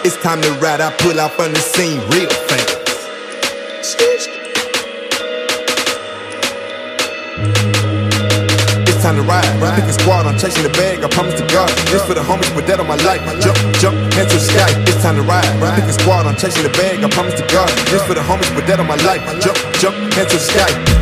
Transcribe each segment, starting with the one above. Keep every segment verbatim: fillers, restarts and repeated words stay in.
It's time to ride, I pull off on the scene real fast. It's time to ride, pick a squad, I'm chasing the bag, I promise to God. This for the homies, put that on my life. Jump, jump, hands to the sky. It's time to ride, pick a squad, I'm chasing the bag, I promise to God. This for the homies, put that on my life. Jump, jump, hands to the sky.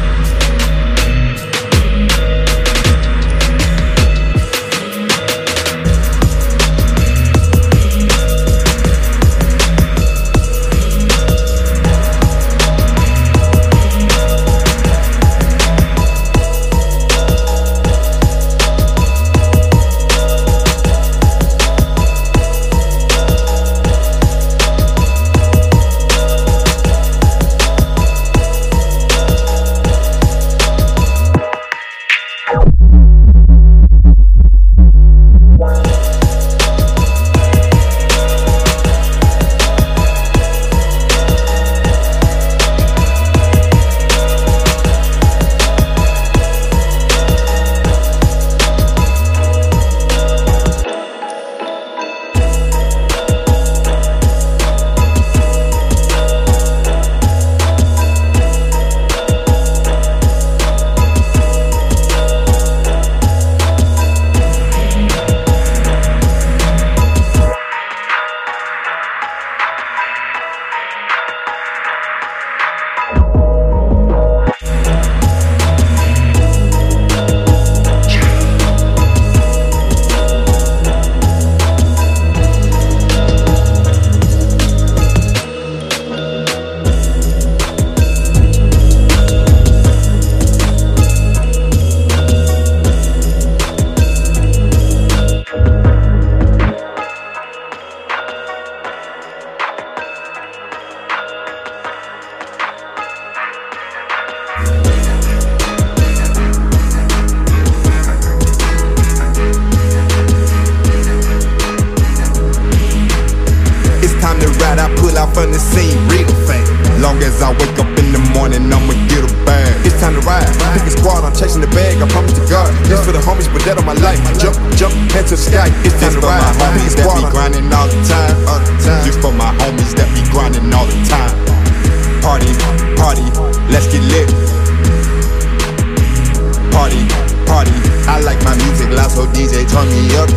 I pull out from the scene real fast. Long as I wake up in the morning, I'ma get a bag. It's time to ride, pick a squad, I'm chasing the bag, I promise to God. This for the homies, put that on my life. Jump, jump, head to the sky. It's time to ride, pick a squad, I'm grinding all the time. This for my homies that be grinding all the time. Party, party, let's get lit. Party, party, I like my music loud, so D J turn me up.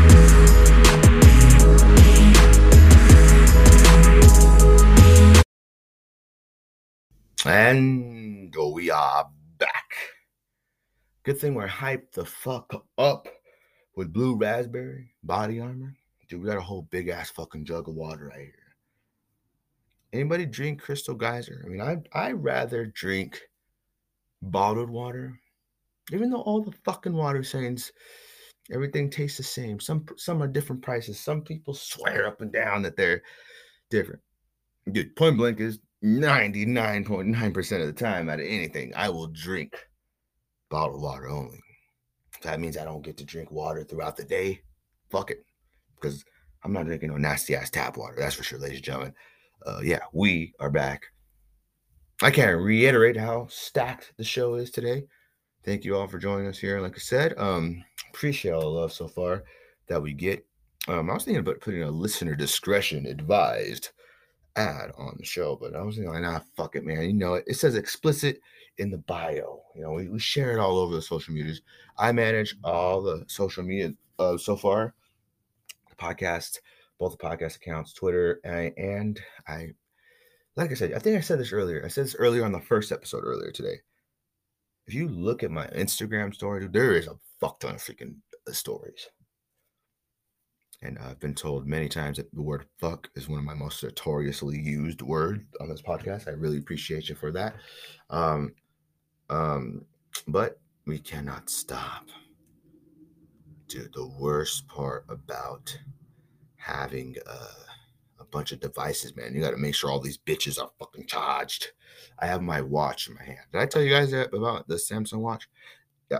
And we are back. Good thing we're hyped the fuck up with Blue Raspberry Body Armor. Dude, we got a whole big ass fucking jug of water right here. Anybody drink Crystal Geyser? I mean, I I rather drink bottled water, even though all the fucking water signs, everything tastes the same. Some some are different prices. Some people swear up and down that they're different. Dude, point blank is ninety-nine point nine percent of the time out of anything, I will drink bottled water only. That means I don't get to drink water throughout the day. Fuck it. Because I'm not drinking no nasty ass tap water. That's for sure, ladies and gentlemen. Uh, yeah, we are back. I can't reiterate how stacked the show is today. Thank you all for joining us here. Like I said, um, appreciate all the love so far that we get. Um, I was thinking about putting a listener discretion advised ad on the show, but I was thinking, like, nah, fuck it, man. You know, it, it says explicit in the bio. You know, we, we share it all over the social medias. I manage all the social media uh, so far, the podcast, both the podcast accounts, Twitter, and I, and I, like I said, I think I said this earlier. I said this earlier on the first episode earlier today. If you look at my Instagram story, dude, there is a fuck ton of freaking stories. And I've been told many times that the word fuck is one of my most notoriously used words on this podcast. I really appreciate you for that. Um, um, but we cannot stop. Dude, the worst part about having uh, a bunch of devices, man, you got to make sure all these bitches are fucking charged. I have my watch in my hand. Did I tell you guys that about the Samsung watch? Yeah.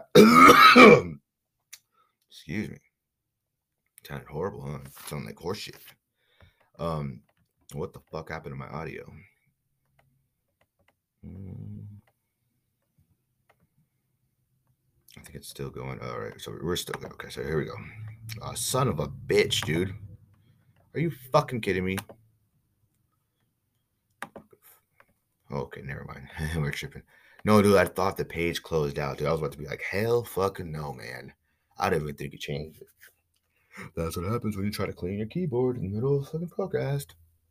Excuse me. Sounded horrible, huh? Sounded like horse shit. Um, what the fuck happened to my audio? Mm. I think it's still going. All right, so we're still going. Okay, so here we go. Uh, son of a bitch, dude. Are you fucking kidding me? Okay, never mind. We're tripping. No, dude, I thought the page closed out, dude. I was about to be like, hell fucking no, man. I didn't even think it changed. That's what happens when you try to clean your keyboard in the middle of a fucking podcast.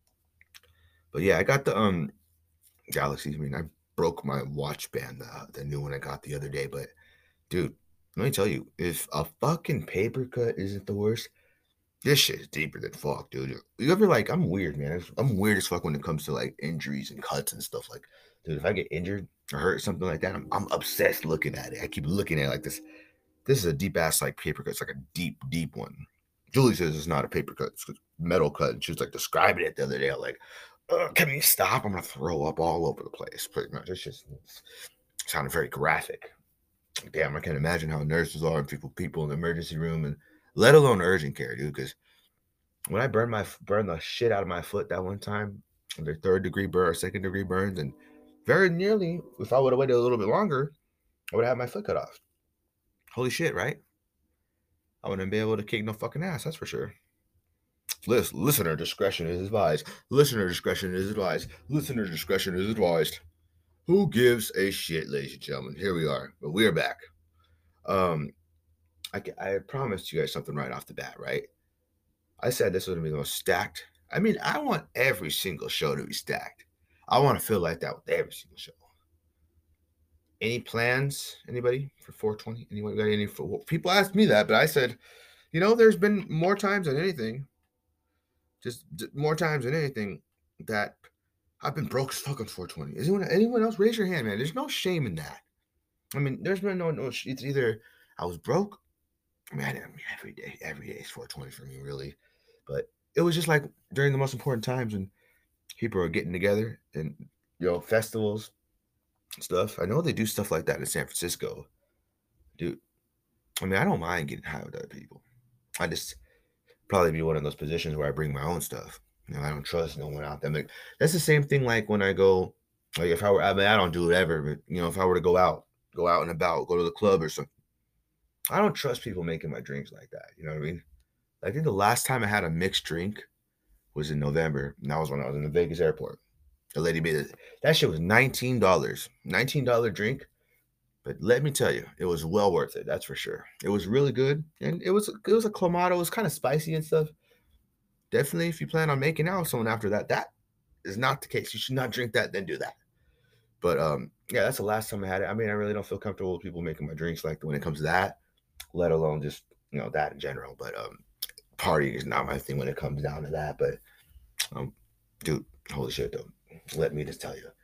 But yeah, I got the um Galaxies. I mean, I broke my watch band, the, the new one I got the other day. But dude, let me tell you, if a fucking paper cut isn't the worst, this shit is deeper than fuck, dude. You ever like, I'm weird, man. I'm weird as fuck when it comes to like injuries and cuts and stuff. Like, dude, if I get injured or hurt, something like that, I'm, I'm obsessed looking at it. I keep looking at it like this. This is a deep ass like paper cut. It's like a deep, deep one. Julie says it's not a paper cut. It's a metal cut. And she was like describing it the other day. I'm like, can you stop? I'm going to throw up all over the place. Pretty much. It's just it sounded very graphic. Damn, I can't imagine how nurses are and people, people in the emergency room and let alone urgent care, dude. Because when I burned my burned the shit out of my foot that one time, the third degree burn or second degree burns, and very nearly, if I would have waited a little bit longer, I would have my foot cut off. Holy shit, right? I wouldn't be able to kick no fucking ass, that's for sure. Listen, listener discretion is advised. Listener discretion is advised. Listener discretion is advised. Who gives a shit, ladies and gentlemen? Here we are, but we are back. Um, I, I promised you guys something right off the bat, right? I said this was going to be the most stacked. I mean, I want every single show to be stacked. I want to feel like that with every single show. Any plans, anybody, for four twenty? Anyone got any? For, people asked me that, but I said, you know, there's been more times than anything, just more times than anything, that I've been broke as fuck on four twenty. Is anyone, anyone else? Raise your hand, man. There's no shame in that. I mean, there's been no, no, it's either I was broke. I mean, I didn't, I mean, every day, every day is four twenty for me, really. But it was just like during the most important times when people are getting together and, you know, festivals and stuff. I know they do stuff like that in San Francisco. Dude, I mean, I don't mind getting high with other people. I just probably be one of those positions where I bring my own stuff. You know, I don't trust no one out there. Like, that's the same thing like when I go, like if I were, I mean, I don't do it ever, but, you know, if I were to go out, go out and about, go to the club or something, I don't trust people making my drinks like that. You know what I mean? I think the last time I had a mixed drink was in November, and that was when I was in the Vegas airport. The lady made it. That shit was nineteen dollars. nineteen dollars drink. But let me tell you, it was well worth it. That's for sure. It was really good. And it was it was a Clamato. It was kind of spicy and stuff. Definitely, if you plan on making out with someone after that, that is not the case. You should not drink that, then do that. But um, yeah, that's the last time I had it. I mean, I really don't feel comfortable with people making my drinks like when it comes to that, let alone just, you know, that in general. But um, partying is not my thing when it comes down to that. But um, dude, holy shit, though. Let me just tell you.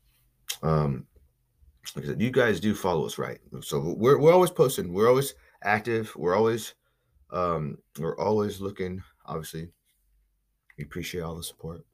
Um, like I said, you guys do follow us, right? So we're we're always posting. We're always active. We're always um, we're always looking. Obviously, we appreciate all the support.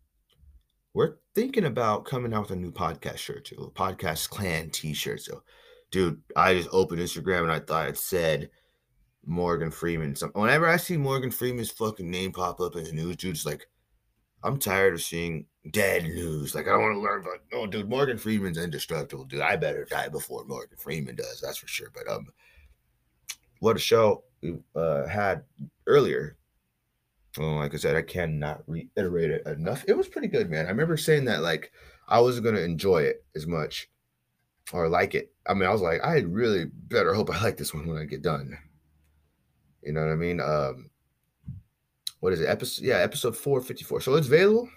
We're thinking about coming out with a new podcast shirt too, a podcast clan T-shirt. So, dude, I just opened Instagram and I thought it said Morgan Freeman. So whenever I see Morgan Freeman's fucking name pop up in the news, dude, it's like, I'm tired of seeing dead news. Like, I don't want to learn about, oh, dude, Morgan Freeman's indestructible, dude. I better die before Morgan Freeman does. That's for sure. But um, what a show we uh, had earlier. Well, like I said, I cannot reiterate it enough. It was pretty good, man. I remember saying that, like, I wasn't going to enjoy it as much or like it. I mean, I was like, I really better hope I like this one when I get done. You know what I mean? Um, what is it? Episode, yeah, episode four fifty-four. So it's available.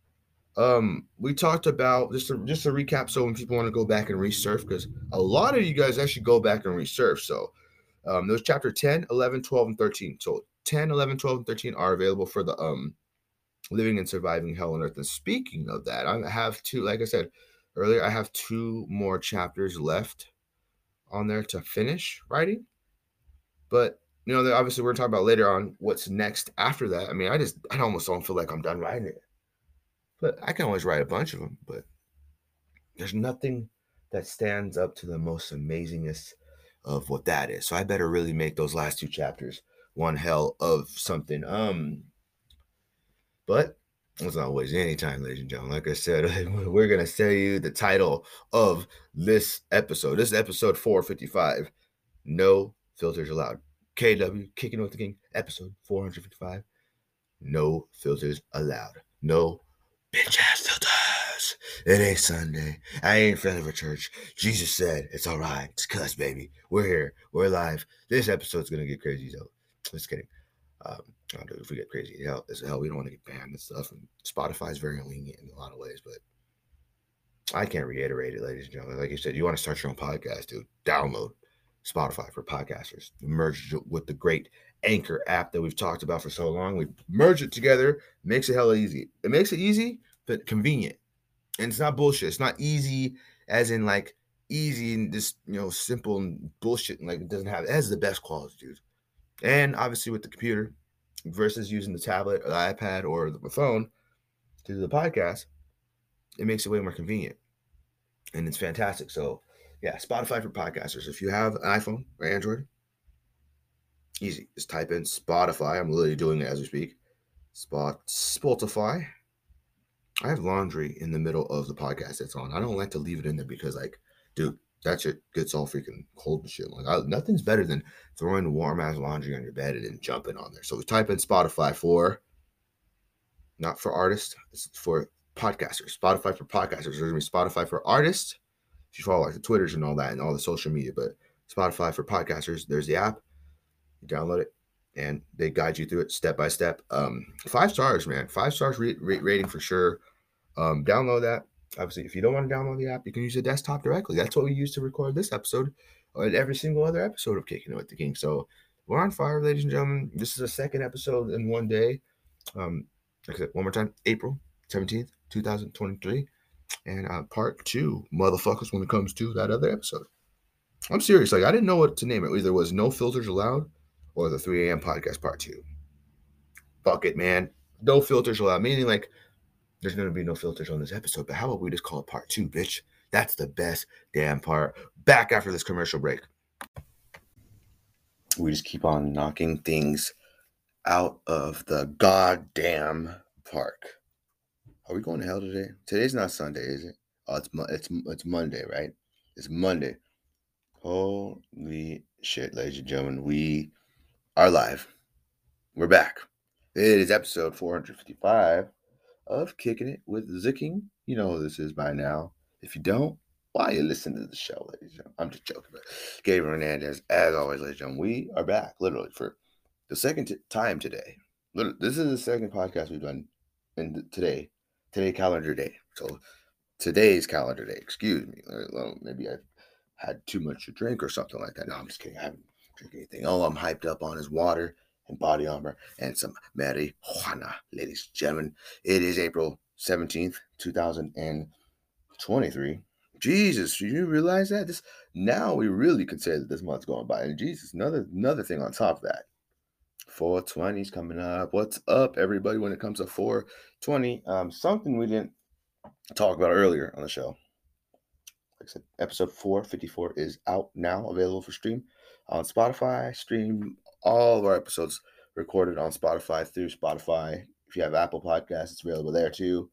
Um, we talked about just to, just to recap. So when people want to go back and resurf, because a lot of you guys actually go back and resurf. So um, those chapter ten, eleven, twelve, and thirteen. So ten, eleven, twelve, and thirteen are available for the um living and surviving hell on earth. And speaking of that, I have two, like I said earlier, I have two more chapters left on there to finish writing. But you know, obviously we're talking about later on what's next after that. I mean, I just I almost don't feel like I'm done writing it. But I can always write a bunch of them. But there's nothing that stands up to the most amazingness of what that is. So I better really make those last two chapters one hell of something. Um, but it's not wasting any time, ladies and gentlemen. Like I said, we're gonna tell you the title of this episode. This is episode four fifty-five. No filters allowed. K W, Kicking with the King, episode four fifty-five. No filters allowed. No bitch ass filters. It ain't Sunday. I ain't in front of a church. Jesus said it's all right. It's cuss, baby. We're here. We're live. This episode's gonna get crazy though. Just kidding. Um, I don't know if we get crazy. Hell, as hell, we don't want to get banned and stuff. And Spotify's very lenient in a lot of ways, but I can't reiterate it, ladies and gentlemen. Like you said, you want to start your own podcast, dude. Download Spotify for podcasters. Merge it with the great Anchor app that we've talked about for so long. We merge it together, makes it hella easy. It makes it easy, but convenient. And it's not bullshit. It's not easy as in like easy and just, you know, simple and bullshit. And like it doesn't have, it has the best quality, dude. And obviously with the computer versus using the tablet or the iPad or the phone to do the podcast, it makes it way more convenient. And it's fantastic. So yeah, Spotify for podcasters. If you have an iPhone or Android, easy. Just type in Spotify. I'm literally doing it as we speak. Spot Spotify. I have laundry in the middle of the podcast that's on. I don't like to leave it in there because, like, dude, that shit gets all freaking cold and shit. Like, I, nothing's better than throwing warm ass laundry on your bed and then jumping on there. So we type in Spotify for, not for artists, it's for podcasters. Spotify for podcasters. There's gonna be Spotify for artists. If you follow like the Twitters and all that and all the social media, but Spotify for podcasters, there's the app. You download it and they guide you through it step by step. Um, five stars, man. Five stars re- re- rating for sure. Um, download that. Obviously, if you don't want to download the app, you can use the desktop directly. That's what we use to record this episode and every single other episode of Kicking It with the King. So we're on fire, ladies and gentlemen. This is the second episode in one day. Um, like I said, one more time, April seventeenth, twenty twenty-three. And uh, part two, motherfuckers, when it comes to that other episode. I'm serious. Like, I didn't know what to name it. Either it was No Filters Allowed or the three a.m. podcast part two. Fuck it, man. No filters allowed. Meaning, like, there's going to be no filters on this episode. But how about we just call it part two, bitch? That's the best damn part. Back after this commercial break. We just keep on knocking things out of the goddamn park. Are we going to hell today? Today's not Sunday, is it? Oh, it's it's it's Monday, right? It's Monday. Holy shit, ladies and gentlemen. We are live. We're back. It is episode four fifty-five of Kicking It with the King. You know who this is by now. If you don't, why are you listening to the show, ladies and gentlemen? I'm just joking. But Gabriel Hernandez, as always, ladies and gentlemen, we are back, literally, for the second t- time today. Literally, this is the second podcast we've done in today. Today, calendar day. So today's calendar day. Excuse me. Maybe I had too much to drink or something like that. No, I'm just kidding. I haven't drank anything. All I'm hyped up on is water and body armor and some marijuana, ladies and gentlemen. It is April seventeenth, twenty twenty-three. Jesus, do you realize that? This now we really can say that this month's going by. And Jesus, another another thing on top of that. four twenty is coming up. What's up, everybody, when it comes to four twenty? Um, something we didn't talk about earlier on the show. Like I said, episode four fifty-four is out now, available for stream on Spotify. Stream all of our episodes recorded on Spotify through Spotify. If you have Apple Podcasts, it's available there too.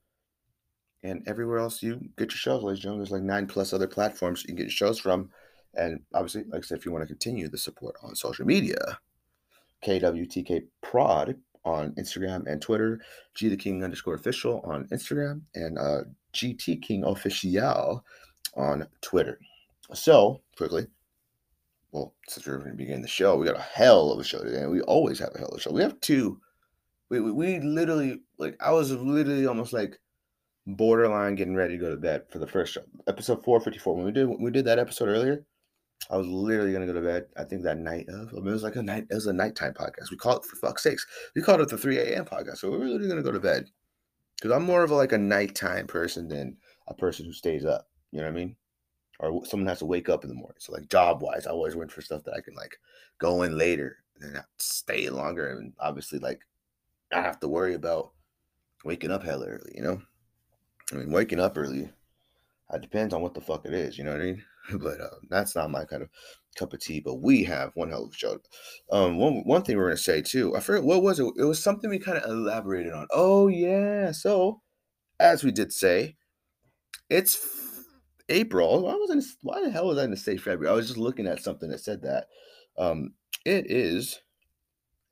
And everywhere else you get your shows, ladies and gentlemen, there's like nine plus other platforms you can get your shows from. And obviously, like I said, if you want to continue the support on social media, K W T K Prod on Instagram and Twitter, G the King underscore official on Instagram, and uh, G T King official on Twitter. So, quickly, well, since we're going to begin the show, we got a hell of a show today, and we always have a hell of a show. We have two. We, we, we literally, like, I was literally almost like borderline getting ready to go to bed for the first show. Episode four fifty-four. When we did, when we did that episode earlier, I was literally gonna go to bed. I think that night of, I mean, it was like a night. It was a nighttime podcast. We call it, for fuck's sakes, we called it the three a.m. podcast. So we're really gonna go to bed because I'm more of a, like a nighttime person than a person who stays up. You know what I mean? Or someone has to wake up in the morning. So like job wise, I always went for stuff that I can like go in later and then have to stay longer, and obviously like I have to worry about waking up hella early. You know, I mean, waking up early. It depends on what the fuck it is. You know what I mean? But uh, that's not my kind of cup of tea. But we have one hell of a show. Um, one one thing we're gonna say too. I forget what was it. It was something we kind of elaborated on. Oh yeah. So as we did say, it's f- April. Why was I? Why the hell was I going to say February? I was just looking at something that said that. Um, it is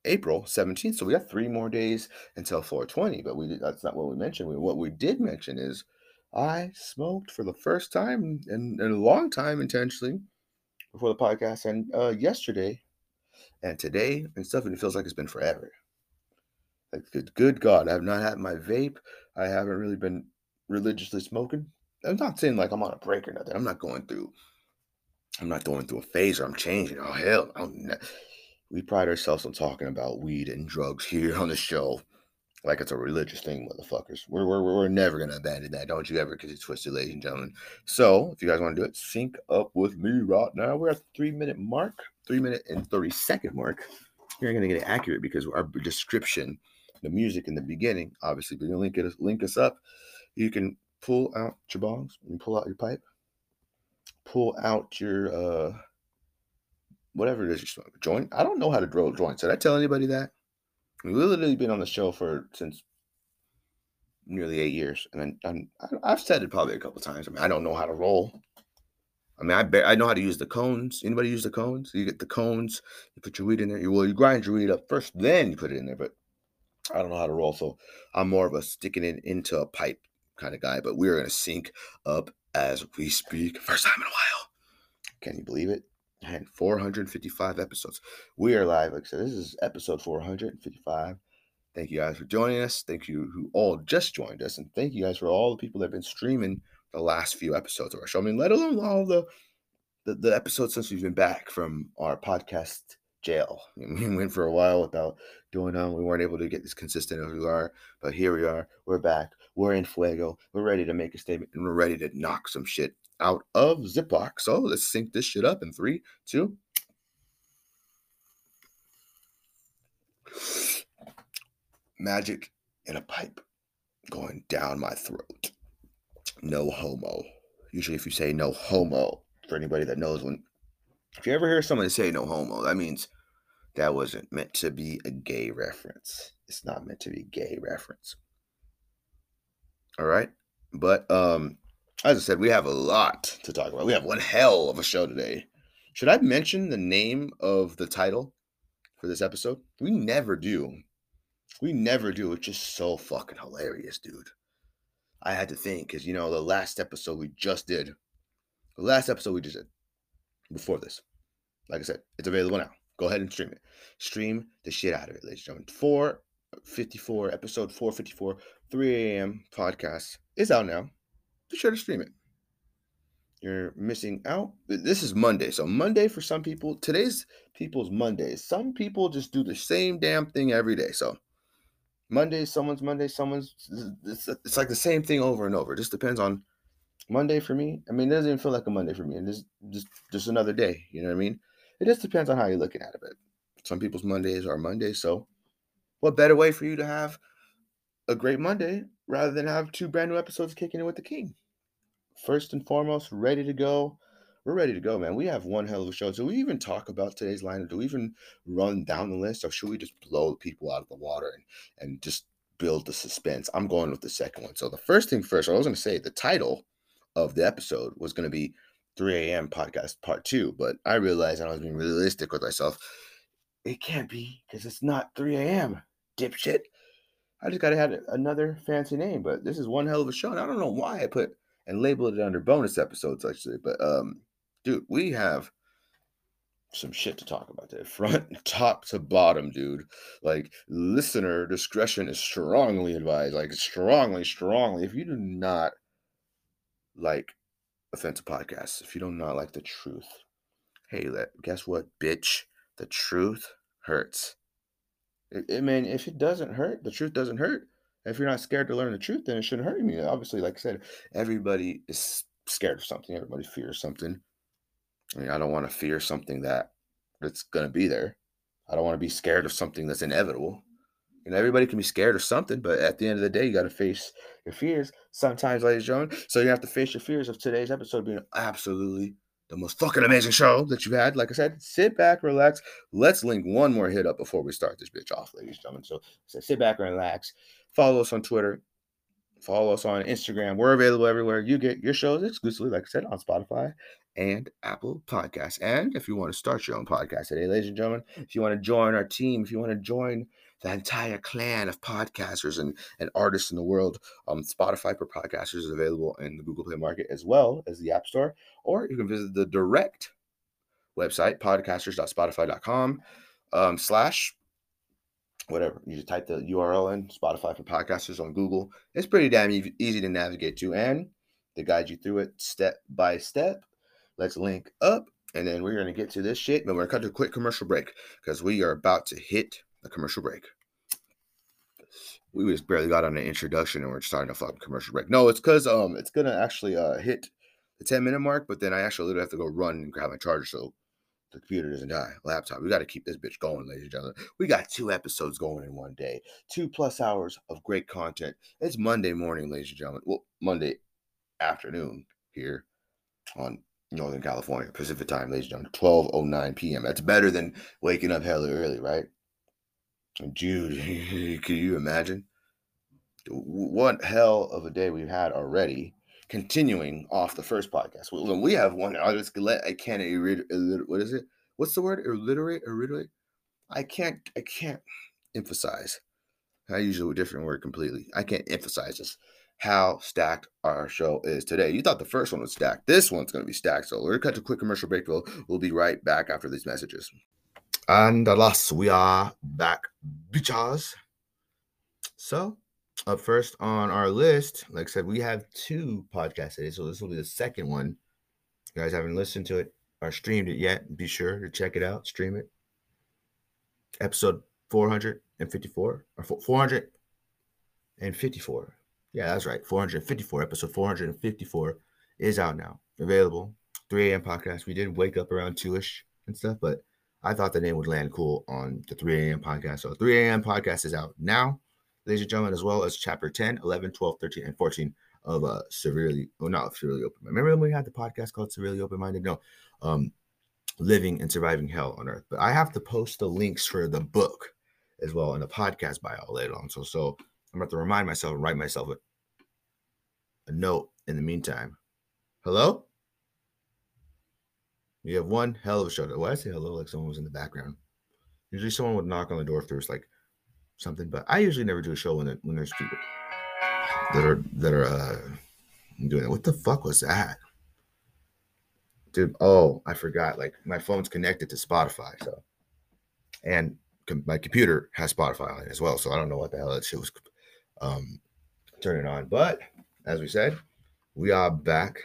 April seventeenth. So we got three more days until four twenty, but we did, that's not what we mentioned. We, what we did mention is I smoked for the first time in, in a long time intentionally before the podcast, and uh, yesterday and today and stuff, and it feels like it's been forever. Like, good, good God, I have not had my vape. I haven't really been religiously smoking. I'm not saying like I'm on a break or nothing. I'm not going through, I'm not going through a phase or I'm changing. Oh, hell. I'm not. We pride ourselves on talking about weed and drugs here on the show like it's a religious thing, motherfuckers. We're, we're, we're never going to abandon that. Don't you ever get it twisted, ladies and gentlemen. So, if you guys want to do it, sync up with me right now. We're at the three-minute mark, three-minute and thirty-second mark. You're going to get it accurate because our description, the music in the beginning, obviously, we're going to link, it, link us up. You can pull out your bongs, you pull out your pipe, pull out your, uh, whatever it is you smoke, joint. I don't know how to roll joints. Did I tell anybody that? We've literally been on the show for since nearly eight years, and I'm, I'm, I've said it probably a couple times. I mean, I don't know how to roll. I mean, I bet I know how to use the cones. Anybody use the cones? You get the cones, you put your weed in there. You, well, you grind your weed up first, then you put it in there. But I don't know how to roll, so I'm more of a sticking it into a pipe kind of guy. But we're gonna sync up as we speak. First time in a while. Can you believe it? And four hundred fifty-five episodes. We are live. Like I said, this is episode four hundred fifty-five. Thank you guys for joining us. Thank you who all just joined us. And thank you guys for all the people that have been streaming the last few episodes of our show. I mean, let alone all the, the, the episodes since we've been back from our podcast jail. I mean, we went for a while without doing them. We weren't able to get as consistent as we are. But here we are. We're back. We're in fuego. We're ready to make a statement. And we're ready to knock some shit out of Ziploc. So let's sync this shit up in three, two. Magic in a pipe going down my throat. No homo. Usually if you say no homo, for anybody that knows, when if you ever hear somebody say no homo, that means that wasn't meant to be a gay reference. It's not meant to be a gay reference. All right? But um as I said, we have a lot to talk about. We have one hell of a show today. Should I mention the name of the title for this episode? We never do. We never do. It's just so fucking hilarious, dude. I had to think because, you know, the last episode we just did, the last episode we just did before this, like I said, it's available now. Go ahead and stream it. Stream the shit out of it, ladies and gentlemen. four fifty-four, episode four fifty-four, three a.m. podcast is out now. Be sure to stream it. You're missing out. This is Monday. So Monday for some people, today's people's Mondays. Some people just do the same damn thing every day. So Monday, someone's Monday, someone's, it's, it's like the same thing over and over. It just depends on Monday for me. I mean, it doesn't even feel like a Monday for me. And just, just, just another day. You know what I mean? It just depends on how you're looking at it. But some people's Mondays are Mondays. So what better way for you to have a great Monday rather than have two brand new episodes kicking in with the king? First and foremost, ready to go. We're ready to go, man. We have one hell of a show. Do we even talk about today's lineup? Do we even run down the list? Or should we just blow people out of the water and, and just build the suspense? I'm going with the second one. So the first thing first, I was going to say the title of the episode was going to be three a.m. podcast part two. But I realized I was being realistic with myself. It can't be because it's not three a.m. dipshit. I just got to have another fancy name. But this is one hell of a show. And I don't know why I put and labeled it under bonus episodes, actually. But, um, dude, we have some shit to talk about today. Front, top to bottom, dude. Like, listener discretion is strongly advised. Like, strongly, strongly. If you do not like offensive podcasts, if you do not like the truth, hey, let, guess what, bitch? The truth hurts. I mean, if it doesn't hurt, the truth doesn't hurt. If you're not scared to learn the truth, then it shouldn't hurt you. Obviously, like I said, everybody is scared of something. Everybody fears something. I mean, I don't want to fear something that that's going to be there. I don't want to be scared of something that's inevitable. You know, everybody can be scared of something, but at the end of the day, you got to face your fears sometimes, ladies and gentlemen. So you have to face your fears of today's episode being absolutely the most fucking amazing show that you've had. Like I said, sit back, relax. Let's link one more hit up before we start this bitch off, ladies and gentlemen. So, so sit back and relax. Follow us on Twitter. Follow us on Instagram. We're available everywhere. You get your shows exclusively, like I said, on Spotify and Apple Podcasts. And if you want to start your own podcast today, ladies and gentlemen, if you want to join our team, if you want to join the entire clan of podcasters and, and artists in the world, um, Spotify for Podcasters is available in the Google Play Market as well as the App Store, or you can visit the direct website, podcasters dot spotify dot com um, slash whatever. You just type the U R L in, Spotify for Podcasters on Google. It's pretty damn e- easy to navigate to, and they guide you through it step by step. Let's link up, and then we're going to get to this shit, but we're going to cut to a quick commercial break because we are about to hit a commercial break. We just barely got on the introduction, and we're starting a fucking commercial break. No, it's because um, it's going to actually uh hit the ten-minute mark, but then I actually literally have to go run and grab my charger, so the computer doesn't die. Laptop. We got to keep this bitch going, ladies and gentlemen. We got two episodes going in one day. Two plus hours of great content. It's Monday morning, ladies and gentlemen. Well, Monday afternoon here on Northern California, Pacific time, ladies and gentlemen. twelve oh nine p.m. That's better than waking up hella early, right? Dude, can you imagine? What hell of a day we've had already. Continuing off the first podcast, well, we have one. I'll just let I can't illiterate. What is it? What's the word? Illiterate? Illiterate? I can't. I can't emphasize. I use a different word completely. I can't emphasize this. How stacked our show is today. You thought the first one was stacked. This one's going to be stacked. So we're going to cut to a quick commercial break. We'll, we'll be right back after these messages. And alas, we are back, bitches. So. Up first on our list, like I said, we have two podcasts today, so this will be the second one. If you guys haven't listened to it or streamed it yet, be sure to check it out, stream it. Episode four hundred fifty-four, or four hundred fifty-four. Yeah, that's right, four hundred fifty-four. Episode four hundred fifty-four is out now, available. three a.m. podcast. We did wake up around two-ish and stuff, but I thought the name would land cool on the three a.m. podcast. So three a.m. podcast is out now, ladies and gentlemen, as well as chapter ten, eleven, twelve, thirteen, and fourteen of uh, Severely, well, not Severely Open Minded. Remember when we had the podcast called Severely Open Minded? No, um, Living and Surviving Hell on Earth. But I have to post the links for the book as well in the podcast bio later on. So, so I'm going to remind myself and write myself a, a note in the meantime. Hello? You have one hell of a show. Why did I say hello like someone was in the background? Usually someone would knock on the door if there's like something, but I usually never do a show when it, when there's people that are that are uh, doing it. What the fuck was that, dude? Oh, I forgot. Like my phone's connected to Spotify, so and com- my computer has Spotify on it as well. So I don't know what the hell that shit was um, turning on. But as we said, we are back.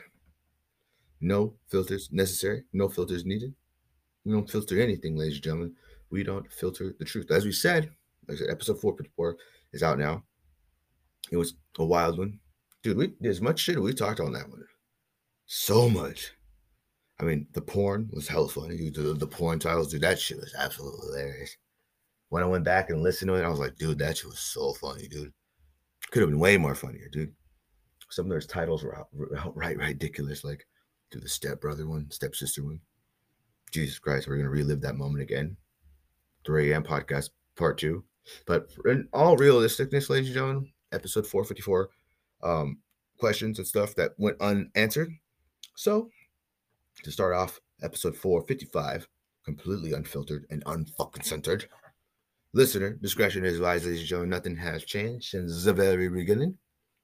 No filters necessary. No filters needed. We don't filter anything, ladies and gentlemen. We don't filter the truth. As we said. Like I said, episode four fifty-four is out now. It was a wild one. Dude, we there's much shit we talked on that one. So much. I mean, the porn was hella funny. The, the porn titles, dude, that shit was absolutely hilarious. When I went back and listened to it, I was like, dude, that shit was so funny, dude. Could have been way more funnier, dude. Some of those titles were outright ridiculous, like, dude, the stepbrother one, stepsister one. Jesus Christ, we're going to relive that moment again. three a.m. podcast part two. But in all realisticness, ladies and gentlemen, episode four fifty-four, um, questions and stuff that went unanswered. So, to start off, episode four fifty-five, completely unfiltered and unfucking centered. Listener discretion is advised, ladies and gentlemen. Nothing has changed since the very beginning.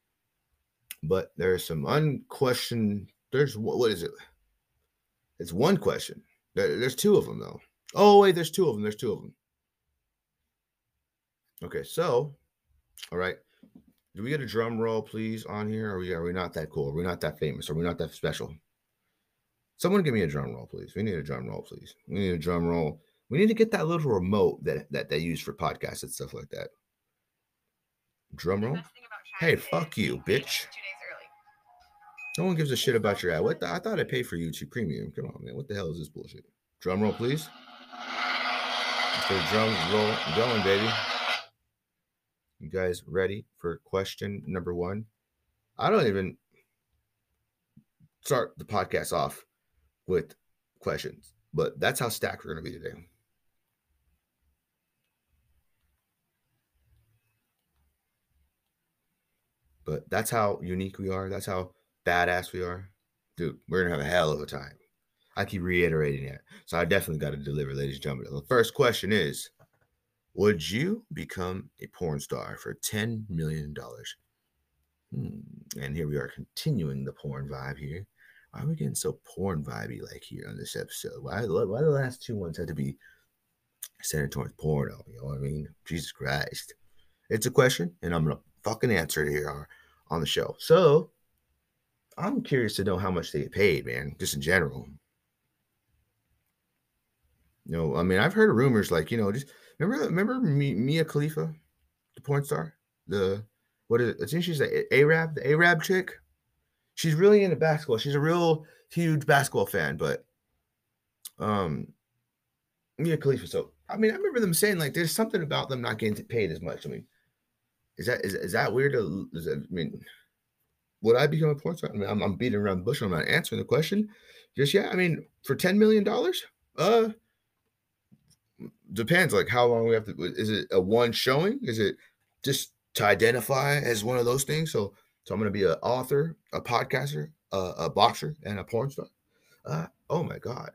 But there's some unquestioned. There's what is it? It's one question. There, there's two of them though. Oh wait, there's two of them. There's two of them. Okay, so, all right. Do we get a drum roll, please, on here? Are we, are we not that cool? Are we not that famous? Are we not that special? Someone give me a drum roll, please. We need a drum roll, please. We need a drum roll. We need to get that little remote that, that they use for podcasts and stuff like that. Drum roll? Hey, fuck you, bitch. No one gives a shit about your ad. What the, I thought I paid for YouTube Premium. Come on, man. What the hell is this bullshit? Drum roll, please. Let's get a drum roll going, baby. You guys ready for question number one? I don't even start the podcast off with questions, but that's how stacked we're going to be today. But that's how unique we are. That's how badass we are. Dude, we're going to have a hell of a time. I keep reiterating that. So I definitely got to deliver, ladies and gentlemen. The first question is, would you become a porn star for ten million dollars? Hmm. And here we are continuing the porn vibe here. Why are we getting so porn vibey like here on this episode? Why, why the last two ones had to be centered towards porno? You know what I mean? Jesus Christ. It's a question, and I'm going to fucking answer it here on the show. So, I'm curious to know how much they get paid, man, just in general. You know, I mean, I've heard of rumors like, you know, just remember, remember Mia Khalifa, the porn star? The, what is it? I think she's the Arab, the Arab chick. She's really into basketball. She's a real huge basketball fan, but um, Mia Khalifa. So, I mean, I remember them saying like there's something about them not getting paid as much. I mean, is that is, is that weird? To, is that, I mean, would I become a porn star? I mean, I'm, I'm beating around the bush. I'm not answering the question. Just yeah, I mean, for ten million dollars, uh, depends. Like how long we have to. Is it a one showing? Is it just to identify as one of those things? So, so I'm going to be an author, a podcaster, uh, a boxer, and a porn star. Uh, oh my god.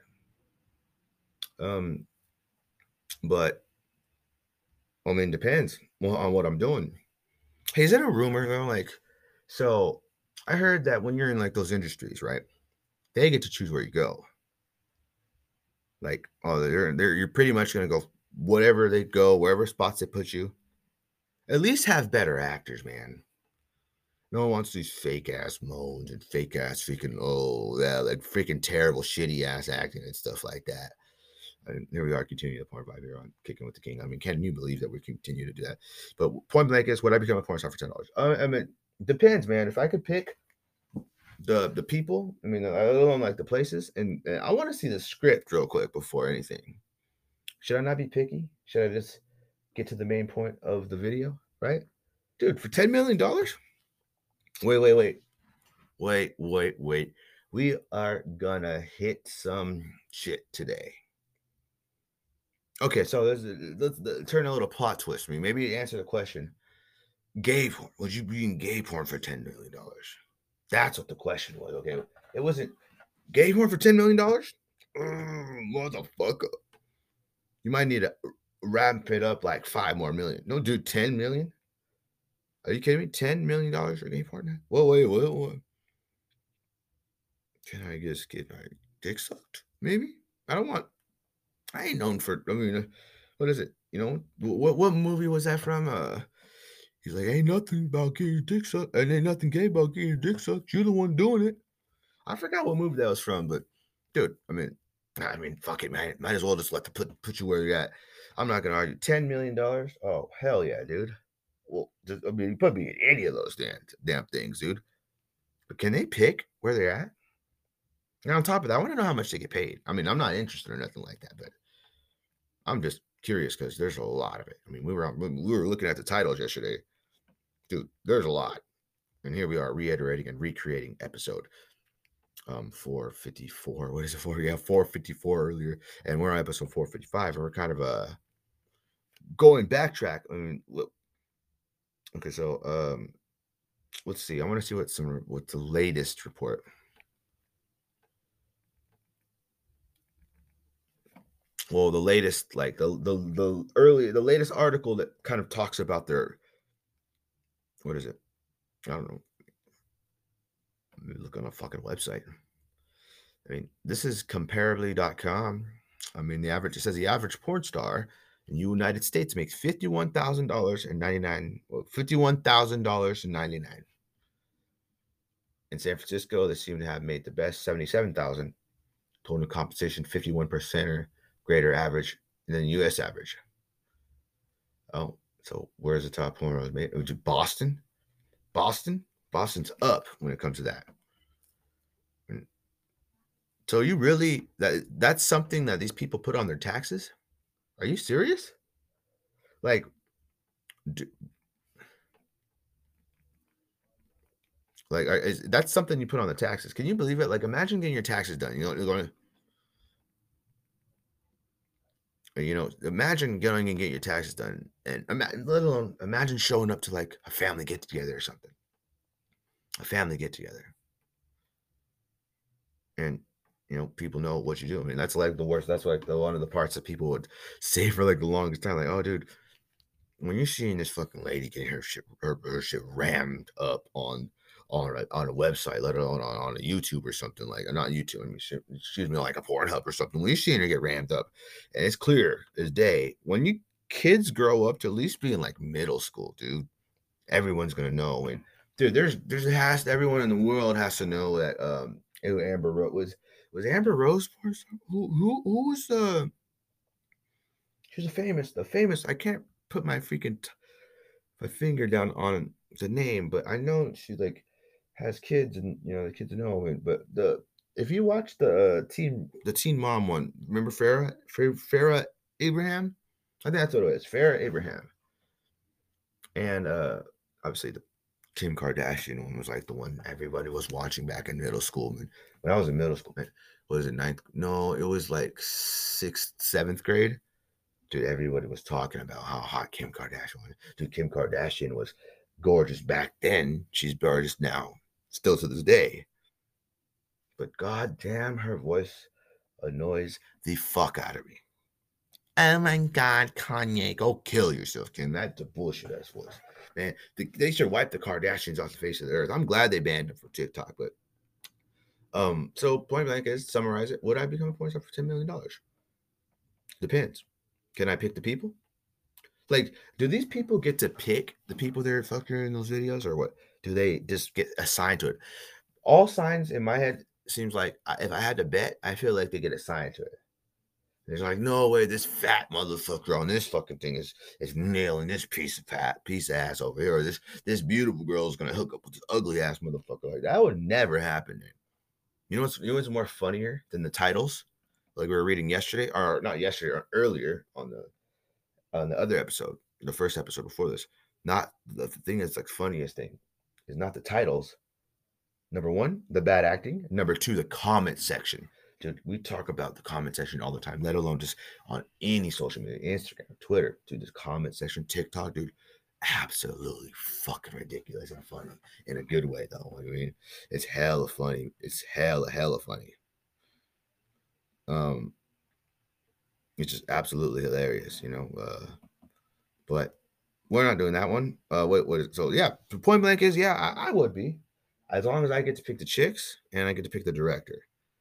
Um, but I mean, depends on what I'm doing. Hey, is that a rumor though? Like, so I heard that when you're in like those industries, right? They get to choose where you go. Like, oh, they're they're you're pretty much gonna go whatever they go, wherever spots they put you. At least have better actors, man. No one wants these fake ass moans and fake ass freaking oh yeah, like freaking terrible shitty ass acting and stuff like that. And here we are, continuing the porn vibe here on Kicking with the King. I mean, can you believe that we continue to do that? But point blank is, would I become a porn star for ten dollars? Uh, I mean, depends, man. If I could pick the the people, I mean, I don't like the places, and, and I want to see the script real quick before anything. Should I not be picky? Should I just get to the main point of the video, right? Dude, for ten million dollars? Wait, wait, wait. Wait, wait, wait. We are gonna hit some shit today. Okay, so let's, let's, let's turn a little plot twist for me. Maybe answer the question. Gay porn. Would you be in gay porn for ten million dollars? That's what the question was, okay? It wasn't gay porn for ten million dollars? Mm, motherfucker. You might need to ramp it up like five more million. No, dude, ten million? Are you kidding me? ten million dollars for gay porn now? Whoa, wait, wait, wait. Can I just get my dick sucked? Maybe? I don't want... I ain't known for... I mean, what is it? You know, what what movie was that from? Uh, he's like, ain't nothing about getting your dick sucked. And ain't nothing gay about getting your dick sucked. You're the one doing it. I forgot what movie that was from, but dude, I mean, I mean, fuck it, man. Might as well just let the put put you where you're at. I'm not gonna argue. Ten million dollars? Oh hell yeah, dude. Well, just, I mean, you put me in any of those damn damn things, dude. But can they pick where they're at? And on top of that, I want to know how much they get paid. I mean, I'm not interested or nothing like that, but I'm just curious because there's a lot of it. I mean, we were we were looking at the titles yesterday, dude. There's a lot, and here we are reiterating and recreating episode um four fifty-four. What is it for? Yeah, four fifty-four earlier, and we're on episode four fifty-five, and we're kind of uh going backtrack. I mean, look. Okay, so um, let's see. I want to see what some what the latest report. Well, the latest, like the the the early, the latest article that kind of talks about their, what is it? I don't know. Let me look on a fucking website. I mean, this is comparably dot com. I mean, the average, it says the average porn star in the United States makes fifty-one thousand dollars and ninety-nine, well, fifty-one thousand dollars and ninety-nine. In San Francisco, they seem to have made the best seventy-seven thousand dollars. Total compensation fifty-one percent or greater average than the U S average. Oh, so where's the top porn was made? Was it Boston? Boston? Boston's up when it comes to that. So you really, that that's something that these people put on their taxes? Are you serious? Like, do, like is, that's something you put on the taxes. Can you believe it? Like, imagine getting your taxes done. You know, you're going to, you know, imagine going and get your taxes done, and imagine, let alone imagine showing up to like a family get together or something. A family get together. And you know, people know what you do. I mean, that's like the worst. That's like the one of the parts that people would say for like the longest time. Like, oh, dude, when you're seeing this fucking lady get her shit, her, her shit rammed up on on a, on a website, let alone on, on a YouTube or something like, not YouTube, I mean, shit, excuse me, like a Pornhub or something. When you're seeing her get rammed up, and it's clear as day, when you kids grow up to at least be in like middle school, dude, everyone's gonna know. And dude, there's there's has everyone in the world has to know that um Amber Rose was was Amber Rose porn star? Who who who was the she was a famous the famous I can't put my freaking t- my finger down on the name, but I know she like has kids and you know the kids know it. But the if you watch the uh, teen the teen mom one, remember Farrah Farrah, Farrah Abraham? I think that's what it is, Farrah Abraham. And uh obviously the Kim Kardashian one was like the one everybody was watching back in middle school. Man, when I was in middle school, man, was it ninth? No, it was like sixth, seventh grade. Dude, everybody was talking about how hot Kim Kardashian was. Dude, Kim Kardashian was gorgeous back then. She's gorgeous now, still to this day. But goddamn, her voice annoys the fuck out of me. Oh my God, Kanye, go kill yourself, Kim. That's a bullshit ass voice. Man, the, they should wipe the Kardashians off the face of the earth. I'm glad they banned them from TikTok, but um, so point blank is summarize it. Would I become a porn star for ten million dollars? Depends. Can I pick the people? Like, do these people get to pick the people they're fucking in those videos, or what? Do they just get assigned to it? All signs in my head seems like if I had to bet, I feel like they get assigned to it. There's like, no way, this fat motherfucker on this fucking thing is is nailing this piece of fat piece of ass over here. Or this this beautiful girl is gonna hook up with this ugly ass motherfucker. Like that would never happen. Dude. You know what's you know what's more funnier than the titles? Like we were reading yesterday, or not yesterday, or earlier on the on the other episode, the first episode before this. Not the thing that's like funniest thing is not the titles. Number one, the bad acting. Number two, the comment section. Dude, we talk about the comment section all the time, let alone just on any social media, Instagram, Twitter, dude, this comment section, TikTok, dude, absolutely fucking ridiculous and funny in a good way, though. I mean, it's hella funny. It's hella, hella funny. Um, it's just absolutely hilarious, you know. Uh, but we're not doing that one. Uh, what, what? Is, so yeah, the point blank is, yeah, I, I would be, as long as I get to pick the chicks and I get to pick the director.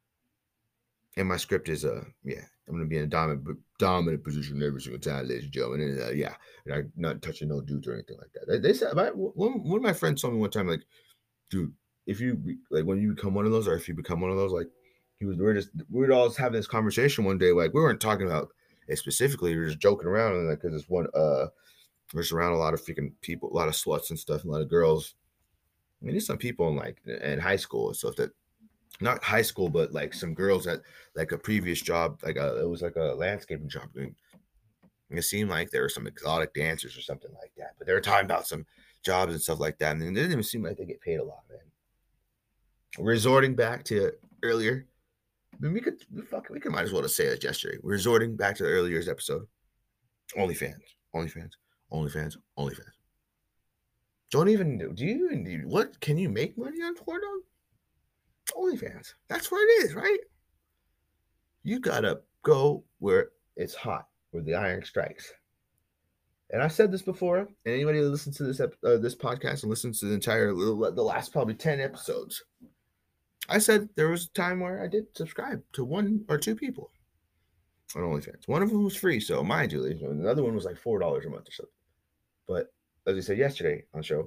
And my script is, uh, yeah, I'm gonna be in a dominant, dominant position every single time, ladies and gentlemen. And uh, yeah, and I'm not touching no dudes or anything like that. They, they said, my, one, one of my friends told me one time, like, dude, if you like when you become one of those, or if you become one of those, like, he was, we we're just, we were all having this conversation one day, like, we weren't talking about it specifically, we were just joking around, and like, because it's one, uh, we're just around a lot of freaking people, a lot of sluts and stuff, and a lot of girls. I mean, there's some people in like in high school and stuff that. Not high school, but like some girls at like a previous job, like a, it was like a landscaping job. And it seemed like there were some exotic dancers or something like that, but they were talking about some jobs and stuff like that. And it didn't even seem like they get paid a lot, man. Resorting back to earlier, I mean, we could, we fuck, we could might as well just say it yesterday. We're resorting back to the earlier episode. OnlyFans, OnlyFans, OnlyFans, OnlyFans. Don't even do, do you even do, what, can you make money on porn? OnlyFans. That's where it is, right? You gotta go where it's hot, where the iron strikes. And I said this before, and anybody that listens to this uh, this podcast and listens to the entire the last probably ten episodes, I said there was a time where I did subscribe to one or two people on OnlyFans. One of them was free, so mind you, another one was like four dollars a month or something. But as we said yesterday on the show,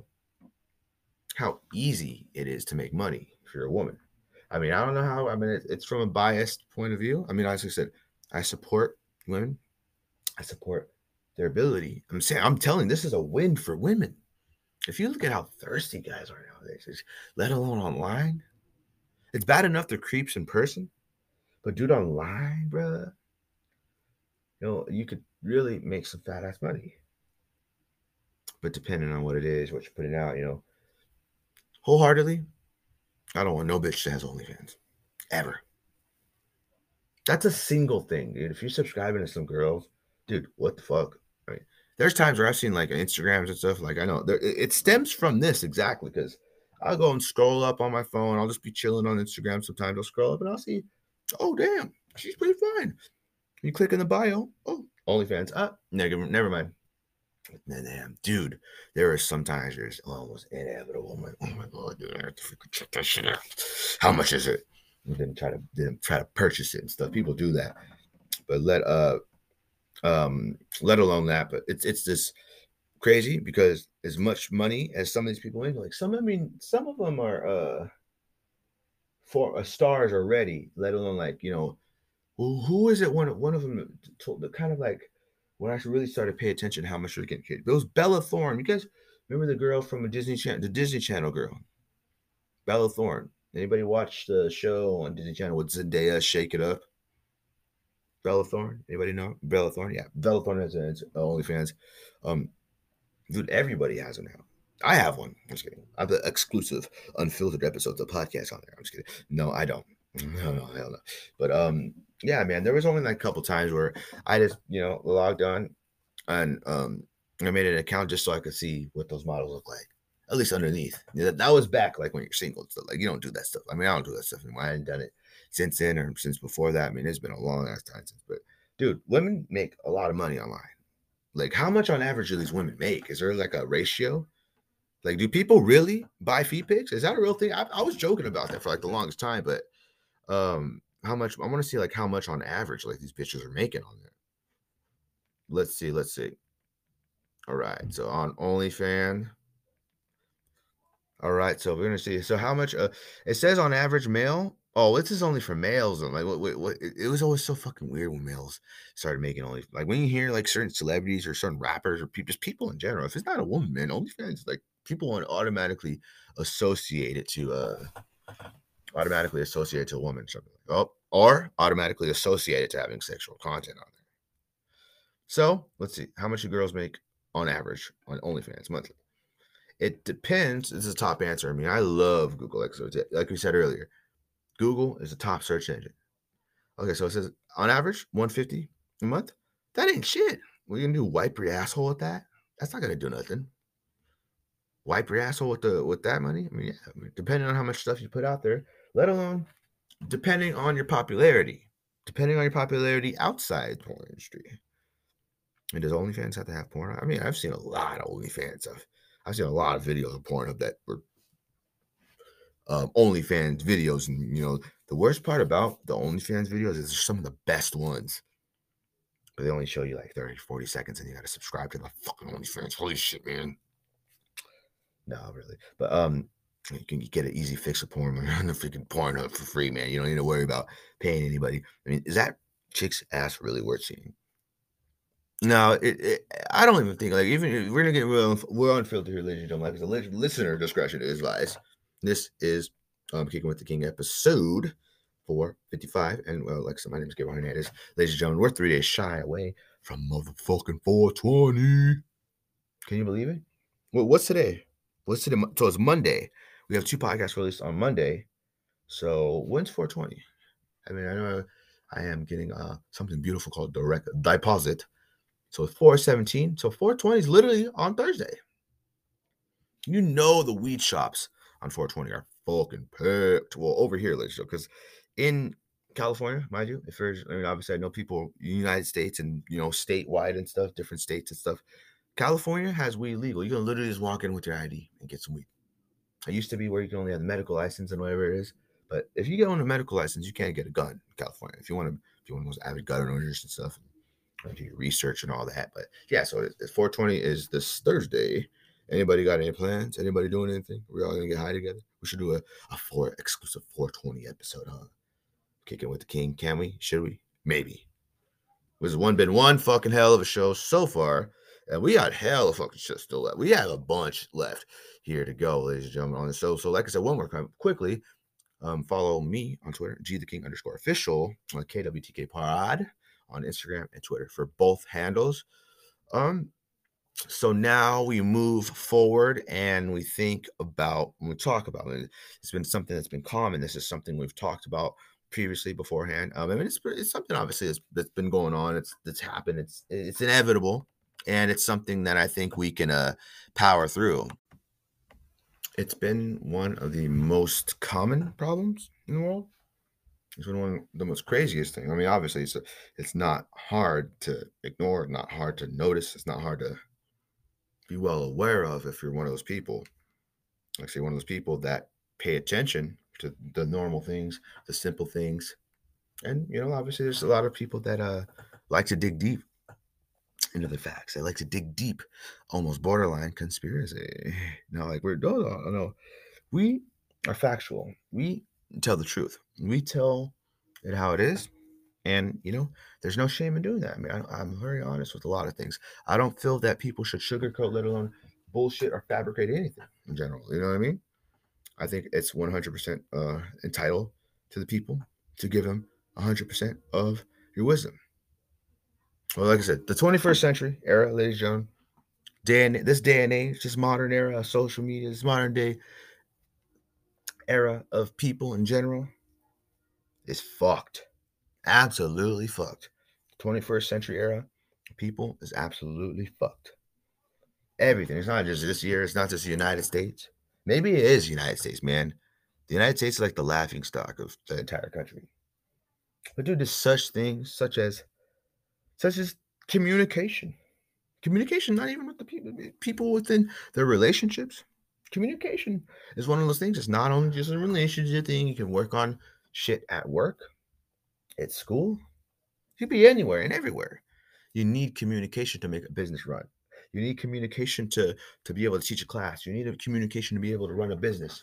how easy it is to make money if you're a woman. I mean, I don't know how. I mean, it, it's from a biased point of view. I mean, as I said, I support women. I support their ability. I'm saying, I'm telling, this is a win for women. If you look at how thirsty guys are nowadays, let alone online, it's bad enough they're creeps in person, but dude, online, bro, you know, you could really make some fat ass money. But depending on what it is, what you're putting out, you know, wholeheartedly, I don't want no bitch that has OnlyFans. Ever. That's a single thing, dude. If you're subscribing to some girls, dude, what the fuck? I mean, there's times where I've seen like Instagrams and stuff. Like I know there, it stems from this exactly because I'll go and scroll up on my phone. I'll just be chilling on Instagram sometimes. I'll scroll up and I'll see Oh, damn. She's pretty fine. You click in the bio. Oh, OnlyFans. Ah, never, never mind. Damn, dude, there are sometimes there's almost inevitable. I'm like, oh my god, dude, I have to freaking check that shit out. How much is it? And then try to then try to purchase it and stuff. People do that, but let uh um let alone that. But it's it's just crazy because as much money as some of these people make, like some, I mean, some of them are uh for uh, stars already. Let alone like you know who who is it? One one of them told the kind of like when I really started to pay attention to how much they're getting paid. It was Bella Thorne. You guys remember the girl from a Disney Channel, the Disney Channel girl, Bella Thorne. Anybody watch the show on Disney Channel with Zendaya, Shake It Up? Bella Thorne. Anybody know Bella Thorne? Yeah, Bella Thorne has an OnlyFans. Um, dude, everybody has it now. I have one. I'm just kidding. I have the exclusive, unfiltered episodes of podcasts on there. I'm just kidding. No, I don't. No, no, hell no. But um, yeah, man, there was only like a couple times where I just, you know, logged on and um, I made an account just so I could see what those models look like, at least underneath. Yeah, that, that was back like when you're single. So, like you don't do that stuff. I mean, I don't do that stuff anymore. I hadn't done it since then or since before that. I mean, it's been a long ass time since. But dude, women make a lot of money online. Like, how much on average do these women make? Is there like a ratio? Like, do people really buy feet pics? Is that a real thing? I, I was joking about that for like the longest time, but um, how much? I want to see like how much on average like these bitches are making on there. Let's see. Let's see. All right. So on OnlyFans. All right. So we're gonna see. So how much? Uh, it says on average male. Oh, this is only for males. I'm like, what? What? what it, it was always so fucking weird when males started making only. Like when you hear like certain celebrities or certain rappers or people, just people in general. If it's not a woman, man, OnlyFans, like people want to automatically associate it to uh automatically associate it to a woman. Something like, oh, or automatically associate it to having sexual content on there. So let's see how much do girls make on average on OnlyFans monthly. It depends. This is a top answer. I mean, I love Google. Like, so like we said earlier, Google is a top search engine. Okay, so it says on average one hundred fifty dollars a month. That ain't shit. What are you gonna do? Wipe your asshole with that? That's not gonna do nothing. Wipe your asshole with the with that money? I mean, yeah. I mean, depending on how much stuff you put out there, let alone depending on your popularity, depending on your popularity outside the porn industry. And does OnlyFans have to have porn? I mean, I've seen a lot of OnlyFans stuff. I've seen a lot of videos of Pornhub that were um, OnlyFans videos, and you know the worst part about the OnlyFans videos is they're some of the best ones, but they only show you like thirty, forty seconds, and you got to subscribe to the fucking OnlyFans. Holy shit, man! No, really, but um, you can get an easy fix of porn on the freaking Pornhub for free, man. You don't need to worry about paying anybody. I mean, is that chick's ass really worth seeing? No, it, it, I don't even think like even if we're gonna get real, we're unfiltered here, ladies and gentlemen. Like, listener discretion is advised. This is um, Kicking with the King episode four fifty-five, and well, like I said, my name is Gabriel Hernandez, ladies and gentlemen. We're three days shy away from motherfucking four twenty. Can you believe it? Well, what's today? What's today? So it's Monday. We have two podcasts released on Monday. So when's four twenty? I mean, I know I am getting uh something beautiful called direct deposit. So it's four seventeen. So four twenty is literally on Thursday. You know the weed shops on four twenty are fucking packed. Well, over here, let's show, because in California, mind you, if there's, I mean, obviously I know people in the United States and, you know, statewide and stuff, different states and stuff. California has weed legal. You can literally just walk in with your I D and get some weed. It used to be where you can only have the medical license and whatever it is. But if you get on a medical license, you can't get a gun in California. If you want to, if you want those avid gun owners and stuff, do your research and all that. But yeah, so it's four twenty is this Thursday. Anybody got any plans? Anybody doing anything? We're all gonna get high together. We should do a, a four exclusive four twenty episode, huh? Kicking with the King. Can we? Should we? Maybe. There's one been one fucking hell of a show so far, and we got hell of fucking shit still left. We have a bunch left here to go, ladies and gentlemen, on the show. So, like I said, one more time, quickly, um, follow me on Twitter, G the King underscore official, on K W T K Pod on Instagram and Twitter for both handles. Um, so now we move forward and we think about, when we talk about it, it's been something that's been common. This is something we've talked about previously beforehand. Um, I mean, it's, it's something obviously that's, that's been going on. It's, it's happened. It's, it's inevitable. And it's something that I think we can uh, power through. It's been one of the most common problems in the world. It's been one of the most craziest things. I mean, obviously, it's a, it's not hard to ignore, not hard to notice. It's not hard to be well aware of if you're one of those people. Like, say, one of those people that pay attention to the normal things, the simple things. And, you know, obviously, there's a lot of people that uh like to dig deep into the facts. They like to dig deep, almost borderline conspiracy. No, like, we're, no, no, no. We are factual. We tell the truth. We tell it how it is. And, you know, there's no shame in doing that. I mean, I, I'm very honest with a lot of things. I don't feel that people should sugarcoat, let alone bullshit or fabricate anything in general. You know what I mean? I think it's one hundred percent uh, entitled to the people to give them one hundred percent of your wisdom. Well, like I said, the twenty-first century era, ladies and gentlemen, day and, this day and age, this modern era of social media, this modern day era of people in general is fucked. Absolutely fucked. twenty-first century era, people is absolutely fucked. Everything. It's not just this year. It's not just the United States. Maybe it is the United States, man. The United States is like the laughing stock of the entire country. But dude, there's such things such as such as communication. Communication, not even with the people, people within their relationships. Communication is one of those things. It's not only just a relationship thing. You can work on shit at work, at school. You could be anywhere and everywhere. You need communication to make a business run. You need communication to, to be able to teach a class. You need a communication to be able to run a business.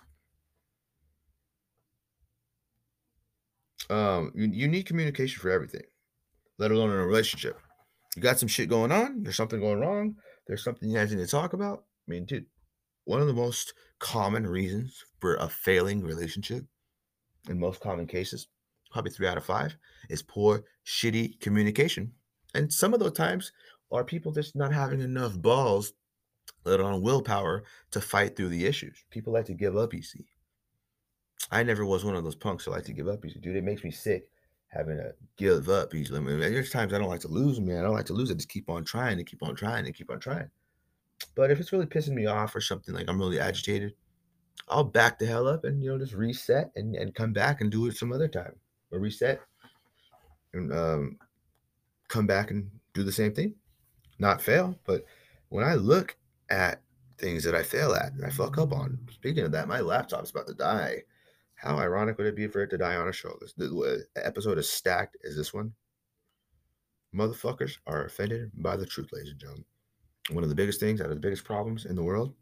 Um, you, you need communication for everything, let alone in a relationship. You got some shit going on. There's something going wrong. There's something you guys need to talk about. I mean, dude, one of the most common reasons for a failing relationship, in most common cases, probably three out of five, is poor, shitty communication. And some of those times are people just not having enough balls, let alone willpower, to fight through the issues. People like to give up easy. I never was one of those punks that like to give up easy. Dude, it makes me sick having to give up easily. I mean, there's times I don't like to lose, man. I don't like to lose. I just keep on trying and keep on trying and keep on trying. But if it's really pissing me off or something, like I'm really agitated, I'll back the hell up and, you know, just reset and, and come back and do it some other time. Or reset and um, come back and do the same thing. Not fail, but when I look at things that I fail at and I fuck up on, speaking of that, my laptop's about to die. How ironic would it be for it to die on a show? This the episode as stacked as this one. Motherfuckers are offended by the truth, ladies and gentlemen. One of the biggest things, out of the biggest problems in the world,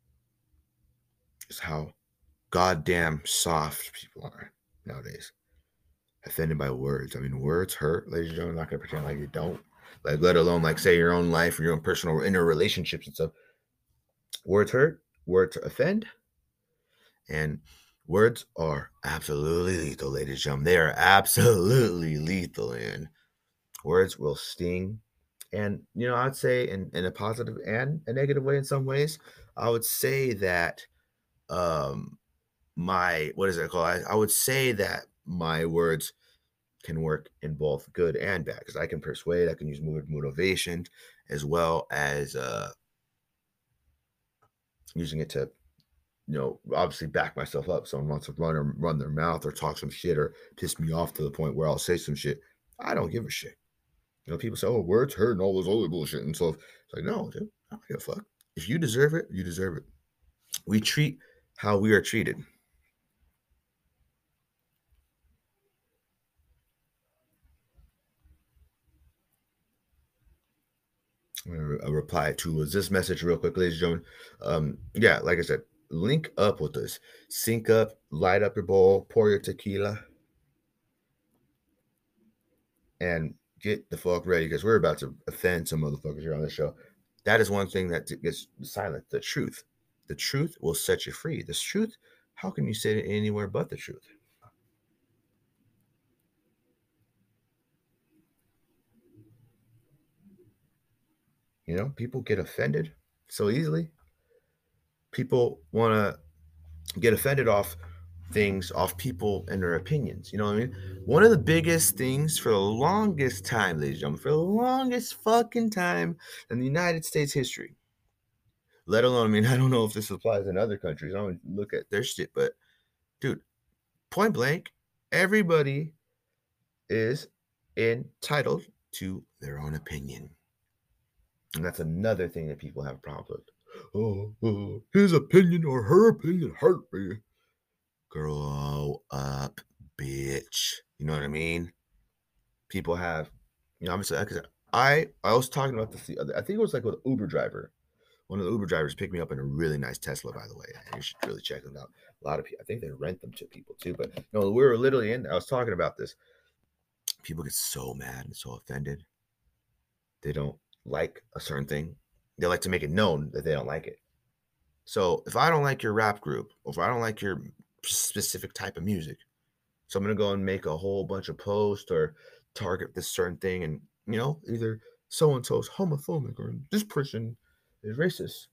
is how goddamn soft people are nowadays. Offended by words. I mean, words hurt, ladies and gentlemen. I'm not gonna pretend like you don't. Like, let alone like say your own life or your own personal inner relationships and stuff. Words hurt. Words offend. And words are absolutely lethal, ladies and gentlemen. They are absolutely lethal, and words will sting. And, you know, I'd say in, in a positive and a negative way in some ways, I would say that um, my, what is it called? I, I would say that my words can work in both good and bad, because I can persuade, I can use mood motivation, as well as uh, using it to, you know, obviously back myself up. Someone wants to run or run their mouth or talk some shit or piss me off to the point where I'll say some shit. I don't give a shit. You know, people say, "Oh, words hurt" and all this other bullshit and stuff. It's like, no, dude, I don't give a fuck. If you deserve it, you deserve it. We treat how we are treated. A reply to this message real quick, ladies and gentlemen. Um, yeah, like I said, link up with us. Sync up, light up your bowl, pour your tequila, and get the fuck ready, because we're about to offend some motherfuckers here on the show. That is one thing that gets silent. The truth. The truth will set you free. The truth, how can you say it anywhere but the truth? You know, people get offended so easily. People want to get offended off things, off people and their opinions. You know what I mean? One of the biggest things for the longest time, ladies and gentlemen, for the longest fucking time in the United States history, let alone, I mean, I don't know if this applies in other countries. I don't look at their shit, but dude, point blank, everybody is entitled to their own opinion. And that's another thing that people have a problem with. Oh, oh, his opinion or her opinion hurt me. Grow up, bitch. You know what I mean? People have, you know, obviously, I I was talking about this the other, I think it was like with an Uber driver. One of the Uber drivers picked me up in a really nice Tesla, by the way. You should really check them out. A lot of people, I think they rent them to people too. But no, we were literally in, I was talking about this. People get so mad and so offended. They don't like a certain thing. They like to make it known that they don't like it. So if I don't like your rap group, or if I don't like your specific type of music, so I'm going to go and make a whole bunch of posts or target this certain thing. And, you know, either so-and-so's homophobic or this person is racist.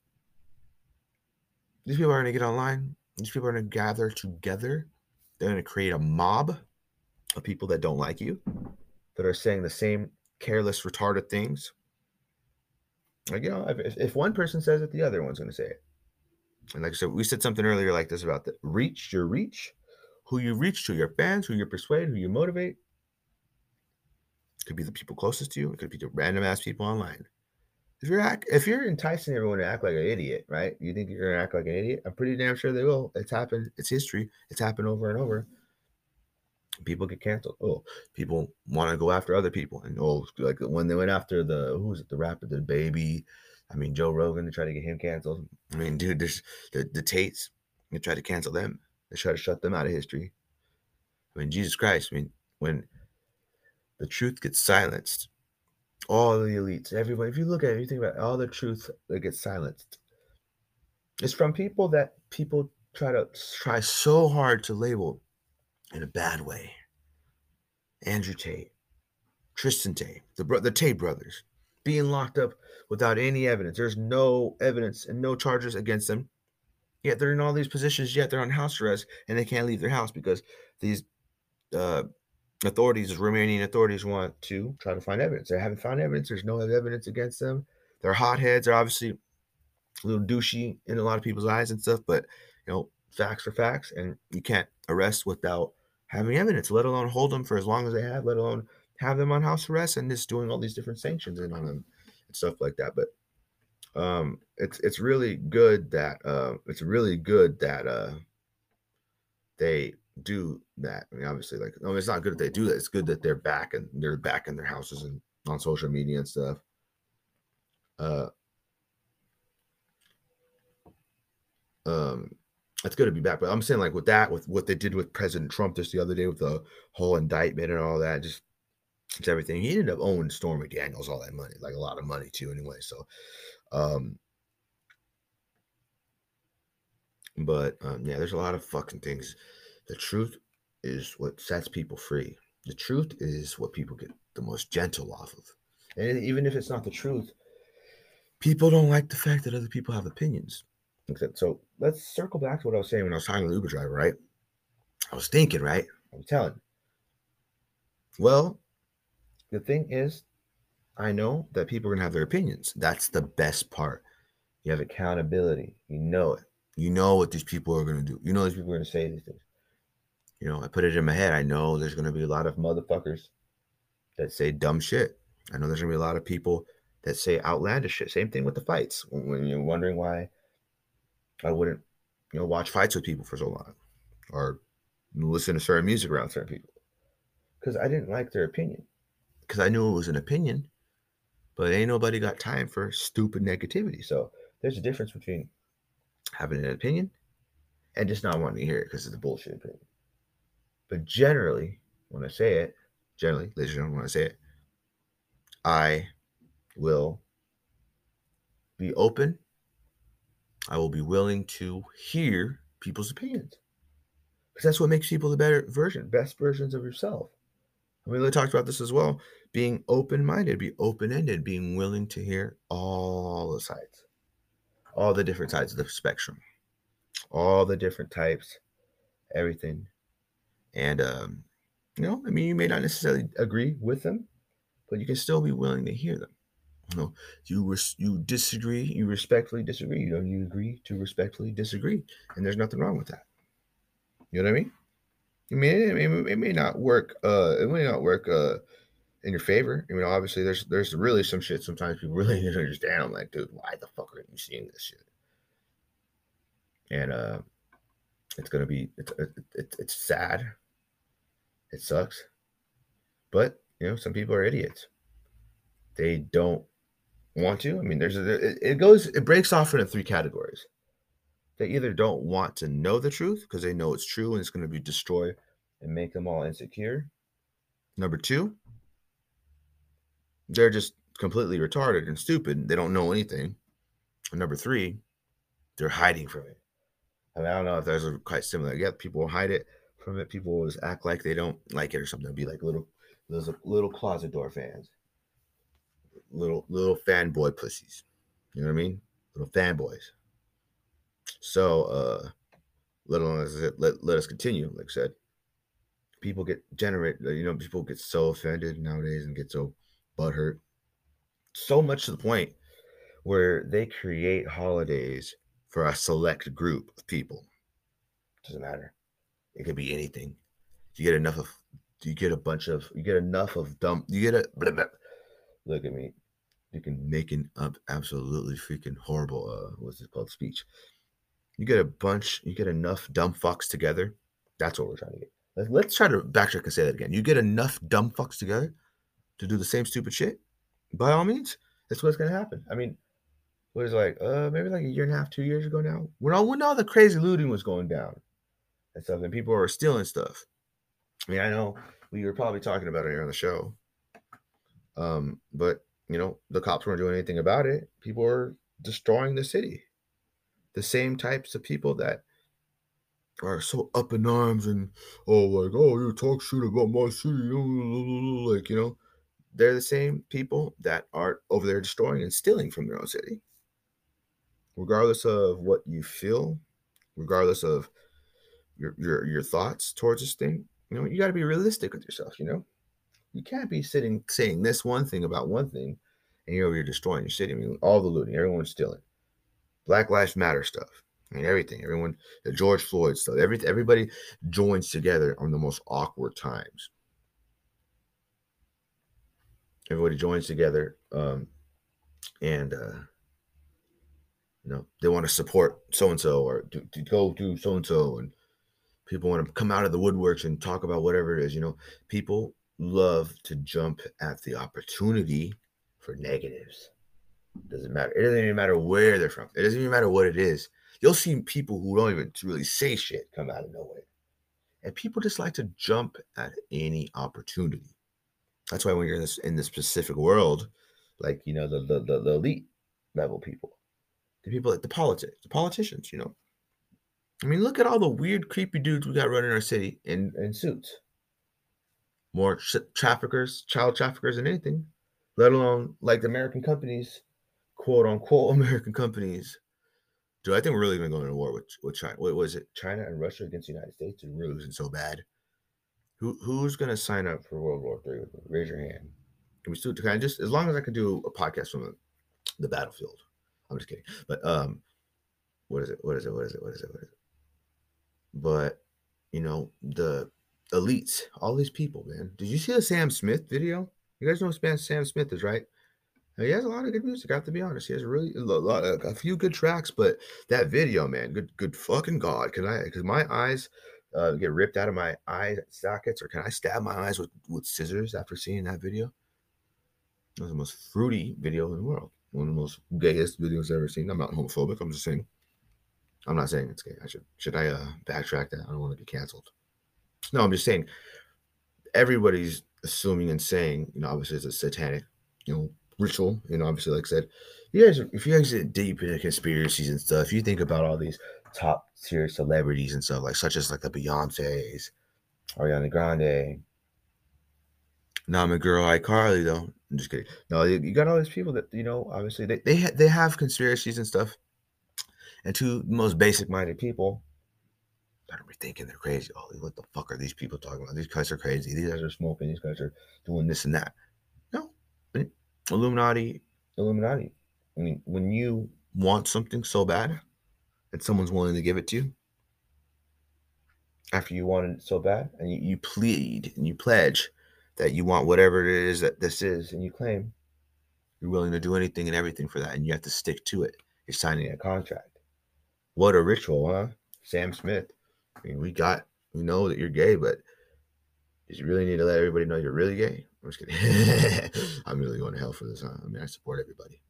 These people are going to get online. These people are going to gather together. They're going to create a mob of people that don't like you, that are saying the same careless, retarded things. Like, you know, if, if one person says it, the other one's going to say it. And like I said, we said something earlier like this about the reach, your reach, who you reach to, your fans, who you persuade, who you motivate. It could be the people closest to you. It could be the random ass people online. If you're act, if you're enticing everyone to act like an idiot, right? You think you're gonna act like an idiot? I'm pretty damn sure they will. It's happened. It's history. It's happened over and over. People get canceled. Oh, people want to go after other people, and oh, like when they went after the who was it? The rapper, the baby. I mean, Joe Rogan. They tried to get him canceled. I mean, dude, there's the the Tates. They tried to cancel them. They tried to shut them out of history. I mean, Jesus Christ. I mean, when the truth gets silenced, all the elites, everybody, if you look at it, you think about it, all the truth that gets silenced, it's from people that people try to try so hard to label in a bad way. Andrew Tate, Tristan Tate, the, the Tate brothers, being locked up without any evidence. There's no evidence and no charges against them. Yet they're in all these positions, yet they're on house arrest, and they can't leave their house because these uh, authorities, Romanian authorities, want to try to find evidence. They haven't found evidence. There's no evidence against them. They're hotheads. They're obviously a little douchey in a lot of people's eyes and stuff, but, you know, facts are facts, and you can't arrest without having evidence, let alone hold them for as long as they have, let alone have them on house arrest and just doing all these different sanctions in on them and stuff like that. But um, it's it's really good that uh, it's really good that uh, they do that. I mean, obviously, like, no, it's not good that they do that. It's good that they're back and they're back in their houses and on social media and stuff. Uh, um, it's good to be back, but I'm saying, like, with that, with what they did with President Trump just the other day with the whole indictment and all that, just it's everything. He ended up owing Stormy Daniels all that money, like a lot of money too, anyway. So, um, but um, yeah, there's a lot of fucking things. The truth is what sets people free. The truth is what people get the most gentle off of. And even if it's not the truth, people don't like the fact that other people have opinions. So let's circle back to what I was saying when I was talking to the Uber driver, right? I was thinking, right? I'm telling. Well, the thing is, I know that people are going to have their opinions. That's the best part. You have accountability. You know it. You know what these people are going to do. You know these people are going to say these things. You know, I put it in my head. I know there's going to be a lot of motherfuckers that say dumb shit. I know there's going to be a lot of people that say outlandish shit. Same thing with the fights. When you're wondering why I wouldn't, you know, watch fights with people for so long or listen to certain music around certain people. Because I didn't like their opinion. Because I knew it was an opinion, but ain't nobody got time for stupid negativity. So there's a difference between having an opinion and just not wanting to hear it because it's a bullshit opinion. But generally, when I say it, generally, ladies and gentlemen, when I say it, I will be open. I will be willing to hear people's opinions. Because that's what makes people the better version, best versions of yourself. I mean, we talked about this as well. Being open-minded, be open-ended, being willing to hear all the sides, all the different sides of the spectrum, all the different types, everything. And, um, you know, I mean, you may not necessarily agree with them, but you can still be willing to hear them. You know, you res- you disagree, you respectfully disagree. You know, you agree to respectfully disagree, and there's nothing wrong with that. You know what I mean? I mean, it, it, it may not work. Uh, it may not work. Uh, in your favor. I mean, obviously, there's there's really some shit. Sometimes people really need to understand. I'm like, dude, why the fuck are you seeing this shit? And uh, it's gonna be it's it's it's sad. It sucks, but you know, some people are idiots. They don't want to. I mean, there's a, it, it goes it breaks off into three categories. They either don't want to know the truth because they know it's true and it's going to be destroy and make them all insecure. Number two, they're just completely retarded and stupid. They don't know anything. And number three, they're hiding from it. I mean, I don't know if those are quite similar. Yeah, people will hide it from it. People will just act like they don't like it or something. It'll be like little, little, little closet door fans, little, little fanboy pussies. You know what I mean? Little fanboys. So, uh, let alone as it, let let us continue. Like I said, people get generate. You know, people get so offended nowadays and get so butthurt, so much to the point where they create holidays for a select group of people. Doesn't matter. It could be anything. You get enough of. You get a bunch of. You get enough of dumb. You get a. Blah, blah. Look at me. You can make an up absolutely freaking horrible. Uh, what's it called? Speech. You get a bunch. You get enough dumb fucks together. That's what we're trying to get. Let's, let's try to backtrack and say that again. You get enough dumb fucks together to do the same stupid shit. By all means, that's what's gonna happen. I mean, what is it like? Uh, maybe like a year and a half, two years ago now. When all when all the crazy looting was going down and stuff, and people were stealing stuff. I mean, I know we were probably talking about it here on the show. Um, but you know, the cops weren't doing anything about it. People were destroying the city. The same types of people that are so up in arms and oh like oh you talk shit about my city, like you know, they're the same people that are over there destroying and stealing from their own city. Regardless of what you feel, regardless of your your your thoughts towards this thing, you know, you got to be realistic with yourself. You know, you can't be sitting saying this one thing about one thing, and you're over here destroying your city. I mean, all the looting, everyone's stealing. Black Lives Matter stuff. I mean, everything. Everyone, the George Floyd stuff. Every everybody joins together on the most awkward times. Everybody joins together, um, and uh, you know they want to support so and so or to, to go do so and so, and people want to come out of the woodworks and talk about whatever it is. You know, people love to jump at the opportunity for negatives. Doesn't matter. It doesn't even matter where they're from. It doesn't even matter what it is. You'll see people who don't even really say shit come out of nowhere. And people just like to jump at any opportunity. That's why when you're in this in this specific world, like, you know, the the, the, the elite level people, the people like the politics, the politicians, you know. I mean, look at all the weird, creepy dudes we got running our city in, in suits. More sh- traffickers, child traffickers than anything, let alone like the American companies, quote unquote American companies. Dude, I think we're really going to go into war with, with China. What was it? China and Russia against the United States? And we're losing so bad. Who Who's going to sign up for World War Three with me? Raise your hand. Can we still, can I just, as long as I can do a podcast from the, the battlefield. I'm just kidding. But, um, what is it? What is it? What is it? What is it? What is it? But, you know, the elites, all these people, man. Did you see the Sam Smith video? You guys know who Sam Smith is, right? He has a lot of good music. I have to be honest. He has a really a, lot, a few good tracks, but that video, man, good, good fucking god. Can I? Because my eyes uh, get ripped out of my eye sockets, or can I stab my eyes with, with scissors after seeing that video? It was the most fruity video in the world. One of the most gayest videos I've ever seen. I'm not homophobic. I'm just saying. I'm not saying it's gay. I should should I uh, backtrack that? I don't want to be canceled. No, I'm just saying. Everybody's assuming and saying, you know, obviously it's a satanic, you know, ritual. You know, obviously, like I said, you guys, if you guys get deep into conspiracies and stuff, you think about all these top tier celebrities and stuff, like such as like the Beyonce's, Ariana Grande. Not my girl iCarly though. I'm just kidding. No, you, you got all these people that, you know, obviously they they ha- they have conspiracies and stuff. And to the most basic minded people, gotta be thinking they're crazy. Oh, what the fuck are these people talking about? These guys are crazy. These guys are smoking. These guys are doing this and that. No, Illuminati, Illuminati. I mean, when you want something so bad and someone's willing to give it to you, after you want it so bad, and you, you plead and you pledge that you want whatever it is that this is, and you claim you're willing to do anything and everything for that, and you have to stick to it. You're signing a contract. What a ritual, huh? Sam Smith. I mean, we got, we know that you're gay, but did you really need to let everybody know you're really gay? I'm just kidding. I'm really going to hell for this, huh? I mean, I support everybody.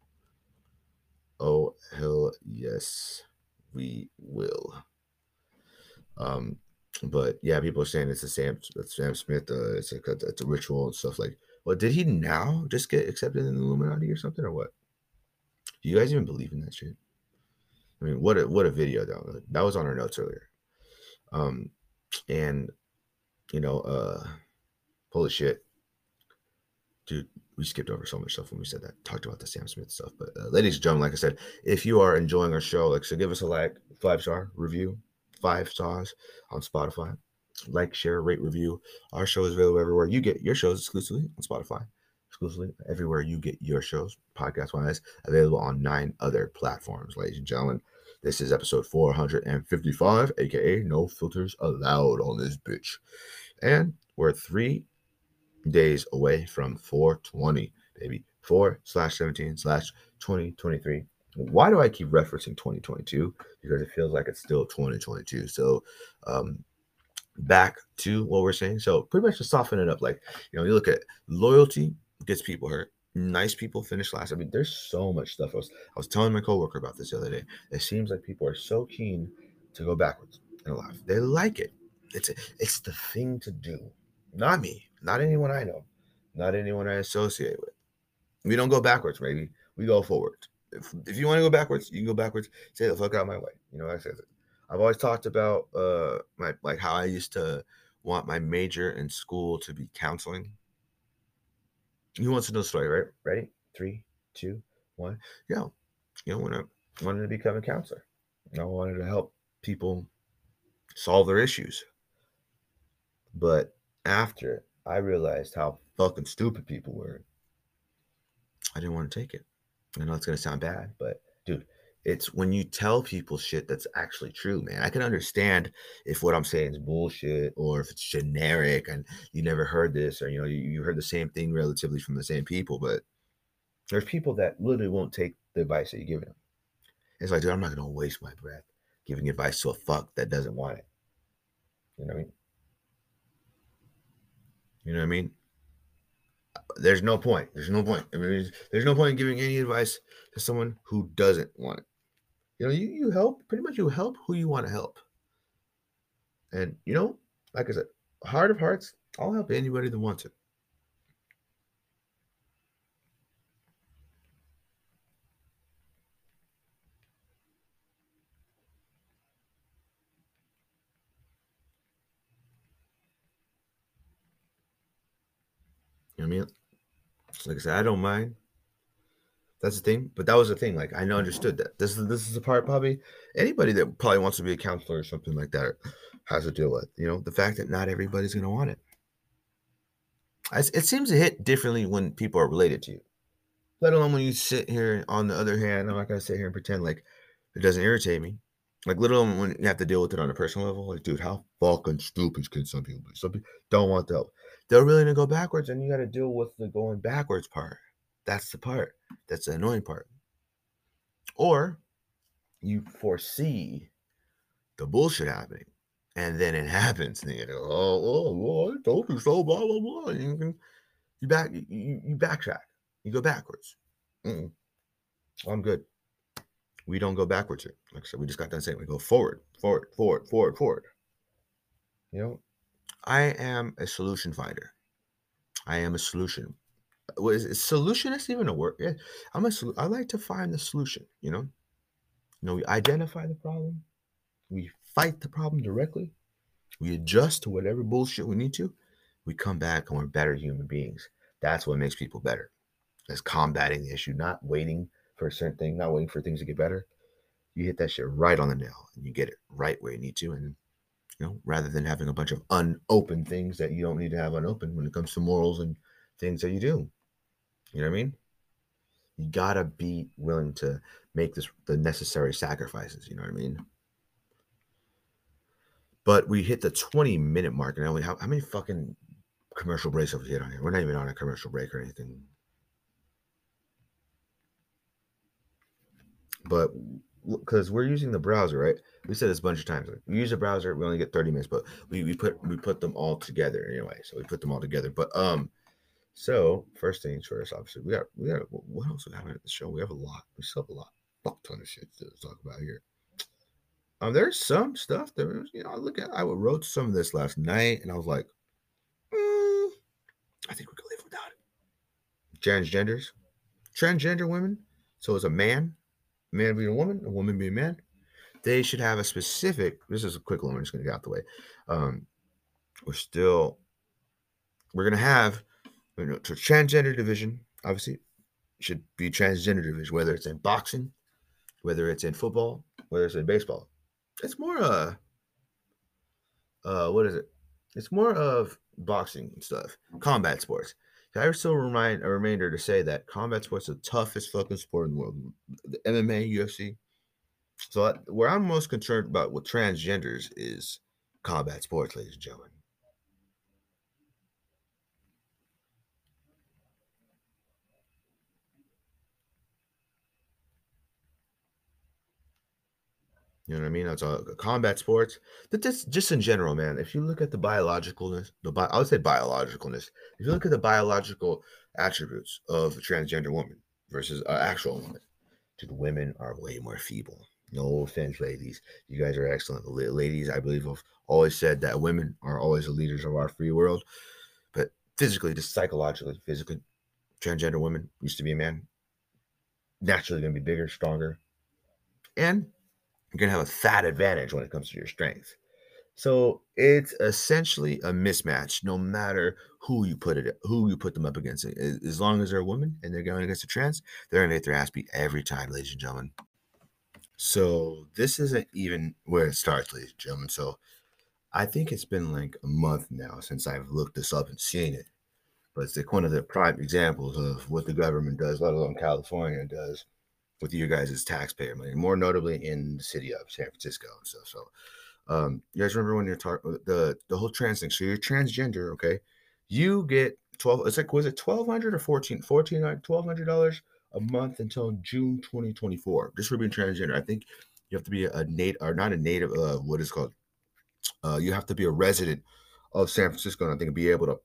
Oh, hell yes, we will. Um, but yeah, people are saying it's a Sam, it's Sam Smith. Uh, it's like a, it's a ritual and stuff. Like, well, did he now just get accepted in the Illuminati or something, or what? Do you guys even believe in that shit? I mean, what a what a video though. That was on our notes earlier. Um, and you know, uh, holy shit, dude, we skipped over so much stuff when we said that. Talked about the Sam Smith stuff, but uh, ladies and gentlemen, like I said, if you are enjoying our show, like, so give us a like, five star review, five stars on Spotify. Like, share, rate, review. Our show is available everywhere you get your shows, exclusively on Spotify, exclusively everywhere you get your shows, podcast wise, available on nine other platforms. Ladies and gentlemen, this is episode four hundred fifty-five, aka No Filters Allowed on this bitch. And we're three days away from four twenty, baby. four slash seventeen slash twenty twenty-three. Why do I keep referencing twenty twenty-two? Because it feels like it's still twenty twenty-two. So, um, back to what we're saying. So pretty much to soften it up, like, you know, you look at loyalty gets people hurt. Nice people finish last. I mean, there's so much stuff. I was I was telling my coworker about this the other day. It seems like people are so keen to go backwards in life. They like it. It's a, it's the thing to do. Not me. Not anyone I know. Not anyone I associate with. We don't go backwards, maybe. We go forward. If, if you want to go backwards, you can go backwards. Say the fuck out my way. You know, I say that. I've always talked about uh my like how I used to want my major in school to be counseling. Who wants to know the story, right? Ready? Three, two, one. Yeah. You know, when I wanted to become a counselor. I wanted to help people solve their issues. But after I realized how fucking stupid people were, I didn't want to take it. I know it's gonna sound bad, but dude, it's when you tell people shit that's actually true, man. I can understand if what I'm saying is bullshit or if it's generic and you never heard this, or you know, you, you heard the same thing relatively from the same people, but there's people that literally won't take the advice that you're giving them. It's like, dude, I'm not gonna waste my breath giving advice to a fuck that doesn't want it. You know what I mean? You know what I mean? There's no point. There's no point. I mean, there's no point in giving any advice to someone who doesn't want it. You know, you, you help, pretty much you help who you want to help. And, you know, like I said, heart of hearts, I'll help anybody that wants it. You know what I mean? Like I said, I don't mind. That's the thing. But that was the thing. Like, I understood that. This is this is the part probably anybody that probably wants to be a counselor or something like that has to deal with. You know, the fact that not everybody's going to want it. It seems to hit differently when people are related to you. Let alone when you sit here, on the other hand, I'm not going to sit here and pretend like it doesn't irritate me. Like, let alone when you have to deal with it on a personal level. Like, dude, how fucking stupid can some people be? Some people don't want the help. They're willing to go backwards, and you got to deal with the going backwards part. That's the part. That's the annoying part. Or you foresee the bullshit happening, and then it happens, and you go, oh, oh, oh, I told you so, blah, blah, blah. And you, can, you, back, you, you backtrack. You go backwards. Mm-mm. I'm good. We don't go backwards here. Like I said, we just got done saying we go forward, forward, forward, forward, forward. You know, I am a solution finder. I am a solution. What is it? Solutionist even a word? Yeah, I'm a. I like to find the solution. You know, you know, we identify the problem, we fight the problem directly, we adjust to whatever bullshit we need to. We come back and we're better human beings. That's what makes people better. That's combating the issue, not waiting for a certain thing, not waiting for things to get better. You hit that shit right on the nail and you get it right where you need to. And, you know, rather than having a bunch of unopened things that you don't need to have unopened when it comes to morals and things that you do. You know what I mean? You gotta be willing to make this the necessary sacrifices. You know what I mean? But we hit the twenty minute mark, and only how, how many fucking commercial breaks have we hit on here? We're not even on a commercial break or anything. But because we're using the browser, right? We said this a bunch of times. Like, we use the browser, we only get thirty minutes, but we, we put we put them all together anyway. So we put them all together. But um, so first things first, obviously, we got we got what else we have at the show? We have a lot. We still have a lot, fuck ton of shit to talk about here. Um, there's some stuff that was, you know, I look at. I wrote some of this last night, and I was like, mm, I think we could live without it. Transgenders, transgender women. So it's a man, a man being a woman, a woman being a man. They should have a specific. This is a quick one. I'm just gonna get out the way. Um, we're still. We're gonna have, you know, to transgender division. Obviously, should be transgender division. Whether it's in boxing, whether it's in football, whether it's in baseball. It's more uh uh what is it? It's more of boxing and stuff. Combat sports. I still remind a reminder to say that combat sports is the toughest fucking sport in the world. The M M A, U F C. So I, where I'm most concerned about with transgenders is combat sports, ladies and gentlemen. You know what I mean? That's all combat sports. But just just in general, man. If you look at the biologicalness, the bi- I would say biologicalness. If you look at the biological attributes of a transgender woman versus an actual woman, dude, women are way more feeble. No offense, ladies. You guys are excellent. Ladies, I believe, have always said that women are always the leaders of our free world. But physically, just psychologically, physically, transgender women used to be a man. Naturally, going to be bigger, stronger, and you're going to have a fat advantage when it comes to your strength. So it's essentially a mismatch, no matter who you put it, who you put them up against. As long as they're a woman and they're going against a trans, they're going to get their ass beat every time, ladies and gentlemen. So this isn't even where it starts, ladies and gentlemen. So I think it's been like a month now since I've looked this up and seen it. But it's like one of the prime examples of what the government does, let alone California does, with you guys as taxpayer money, more notably in the city of San Francisco and stuff. So um, you guys remember when you're talking the the whole trans thing? So you're transgender, okay? You get twelve. It's like was it twelve hundred or fourteen, fourteen, twelve hundred dollars a month until June twenty twenty-four, just for being transgender. I think you have to be a native or not a native. Uh, what is it called? Uh, you have to be a resident of San Francisco, and I think to be able to.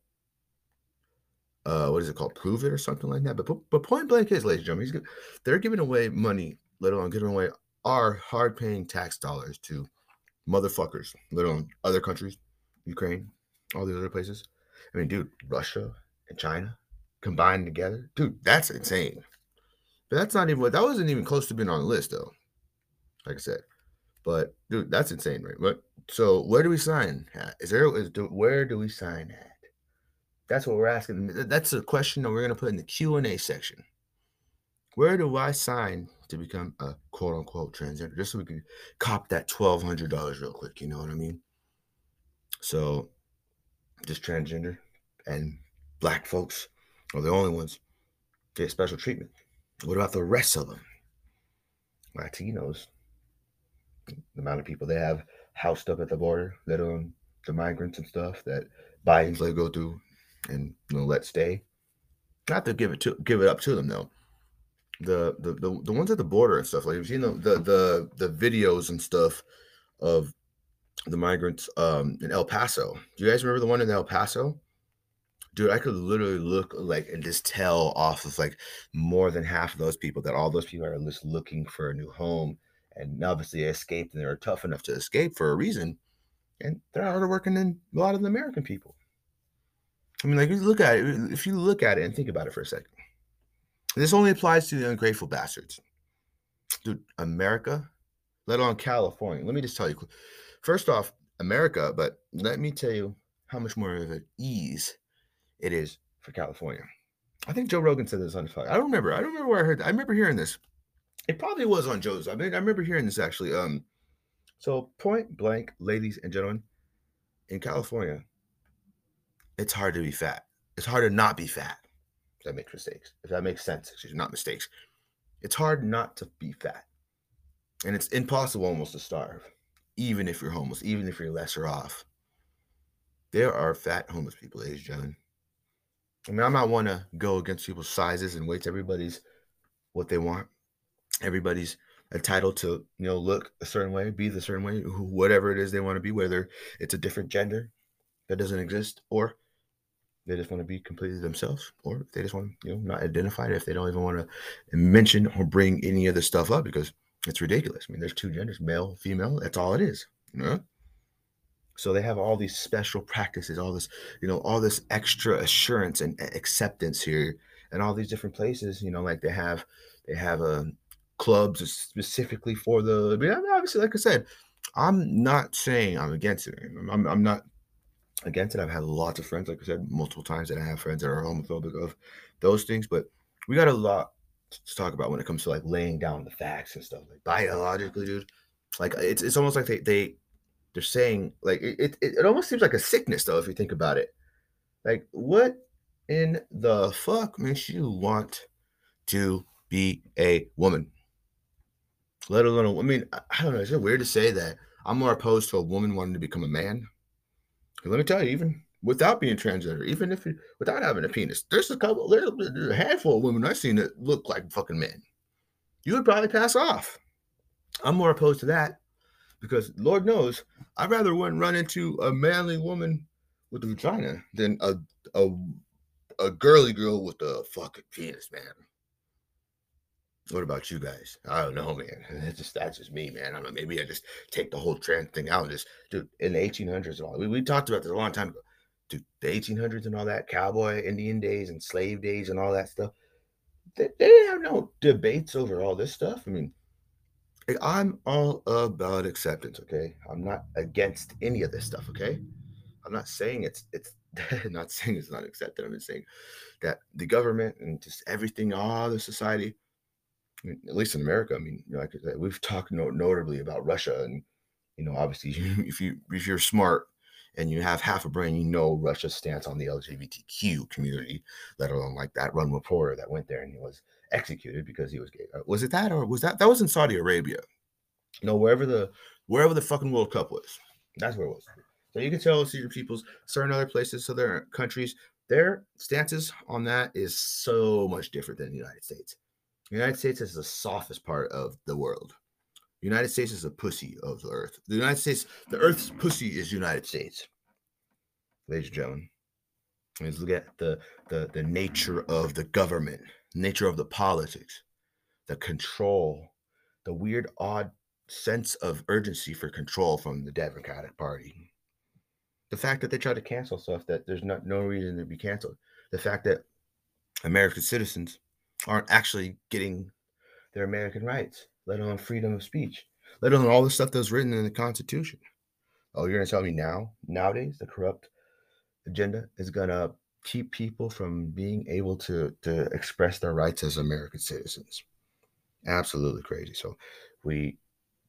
Uh, what is it called? Prove it or something like that. But but point blank is, ladies and gentlemen, he's, they're giving away money, let alone giving away our hard-paying tax dollars to motherfuckers, let alone other countries, Ukraine, all the other places. I mean, dude, Russia and China combined together, dude, that's insane. But that's not even what that wasn't even close to being on the list, though. Like I said, but dude, that's insane, right? But so where do we sign at? Is there is where do we sign at? That's what we're asking. That's a question that we're going to put in the Q and A section. Where do I sign to become a quote-unquote transgender? Just so we can cop that twelve hundred dollars real quick. You know what I mean? So, just transgender and black folks are the only ones get special treatment. What about the rest of them? Latinos, the amount of people they have housed up at the border, let alone the migrants and stuff that Biden's let go through and you know let stay. Not to give it to give it up to them though. The the the, the ones at the border and stuff, like you've seen the, the the the videos and stuff of the migrants um in El Paso. Do you guys remember the one in El Paso? Dude, I could literally look like and just tell off of like more than half of those people that all those people are just looking for a new home, and obviously they escaped and they were tough enough to escape for a reason, and they're harder working than a lot of the American people. I mean, like, if you look at it, if you look at it and think about it for a second, this only applies to the ungrateful bastards. Dude, America, let alone California. Let me just tell you, first off, America, but let me tell you how much more of an ease it is for California. I think Joe Rogan said this on his podcast. I don't remember. I don't remember where I heard that. I remember hearing this. It probably was on Joe's. I mean, I remember hearing this actually. Um, so point blank, ladies and gentlemen, in California, it's hard to be fat. It's hard to not be fat. If that makes mistakes. If that makes sense, excuse me, not mistakes. It's hard not to be fat. And it's impossible almost to starve. even if you're homeless, even if you're lesser off. There are fat homeless people, ladies and gentlemen. I mean, I'm not one to go against people's sizes and weights. Everybody's what they want. Everybody's entitled to, you know, look a certain way, be the certain way, whatever it is they want to be, whether it's a different gender that doesn't exist, or they just want to be completely themselves, or if they just want to, you know, not identify it, if they don't even want to mention or bring any of this stuff up because it's ridiculous. I mean, there's two genders, male, female. That's all it is, you know? So they have all these special practices, all this, you know, all this extra assurance and acceptance here, and all these different places. You know, like they have, they have a um, clubs specifically for the. I mean, obviously, like I said, I'm not saying I'm against it. I'm, I'm not against it. I've had lots of friends, like I said, multiple times, that I have friends that are homophobic of those things. But we got a lot to talk about when it comes to like laying down the facts and stuff. Like biologically, dude, like it's it's almost like they they they're saying, like, it, it, it almost seems like a sickness, though, if you think about it. Like, what in the fuck makes you want to be a woman? Let alone, I mean, I don't know. Is it weird to say that I'm more opposed to a woman wanting to become a man? Let me tell you, even without being transgender, even if you, without having a penis, there's a couple, there's a handful of women I've seen that look like fucking men. You would probably pass off. I'm more opposed to that. Because Lord knows, I'd rather one run into a manly woman with a vagina than a a, a girly girl with a fucking penis, man. What about you guys? I don't know, man. That's just that's just me, man. I don't know. Maybe I just take the whole trans thing out and just, dude, in the eighteen hundreds and all. We, we talked about this a long time ago. Dude, the eighteen hundreds and all that, cowboy, Indian days and slave days and all that stuff. They, they didn't have no debates over all this stuff. I mean, I'm all about acceptance, okay? I'm not against any of this stuff, okay? I'm not saying it's it's not saying it's not accepted. I'm just saying that the government and just everything, all the society, I mean, at least in America, I mean, you know, like I said, we've talked no, notably about Russia, and you know, obviously, if you if you're smart and you have half a brain, you know Russia's stance on the L G B T Q community, let alone like that one reporter that went there and he was executed because he was gay. Was it that, or was that that was in Saudi Arabia? No, wherever the wherever the fucking World Cup was, that's where it was. So you can tell certain people's certain other places, so their countries, their stances on that is so much different than the United States. The United States is the softest part of the world. The United States is the pussy of the earth. The United States, the earth's pussy is United States. Ladies and gentlemen, let's look at the, the, the nature of the government, nature of the politics, the control, the weird, odd sense of urgency for control from the Democratic Party. The fact that they try to cancel stuff that there's not no reason to be canceled. The fact that American citizens aren't actually getting their American rights, let alone freedom of speech, let alone all the stuff that was written in the Constitution. Oh, you're going to tell me now, nowadays, the corrupt agenda is going to keep people from being able to, to express their rights as American citizens? Absolutely crazy. So we,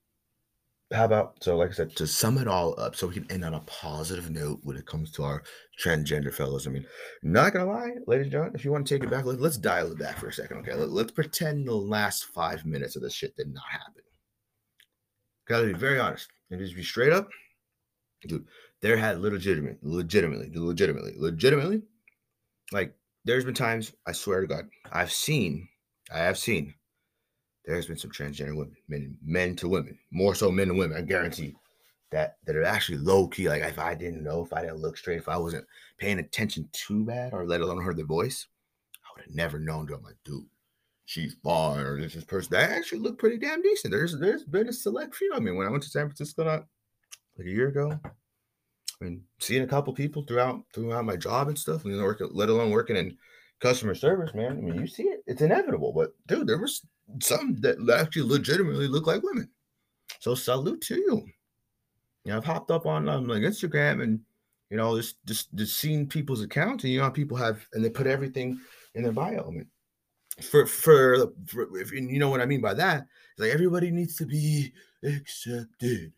how about, so like I said, to sum it all up so we can end on a positive note when it comes to our transgender fellows. I mean, not going to lie, ladies and gentlemen, if you want to take it back, let, let's dial it back for a second, okay? Let, let's pretend the last five minutes of this shit did not happen. Gotta be very honest and just be straight up. Dude, there had legitimate, legitimately, legitimately, legitimately, like, there's been times, I swear to God, I've seen, I have seen, there's been some transgender women, men, men to women, more so men to women, I guarantee that, that are actually low-key, like, if I didn't know, if I didn't look straight, if I wasn't paying attention too bad, or let alone heard their voice, I would have never known to. I'm like, dude, she's fine, or this person, that actually looked pretty damn decent. There's, there's been a select few. I mean, when I went to San Francisco, not like a year ago, I mean, seeing a couple people throughout throughout my job and stuff, you know, working, let alone working in customer service, man. I mean, you see it; it's inevitable. But dude, there was some that actually legitimately look like women. So salute to you. You know, I've hopped up on um, like Instagram and you know, just just just seeing people's accounts, and you know, how people have, and they put everything in their bio. I mean, for for, for if you know what I mean by that, it's like everybody needs to be accepted.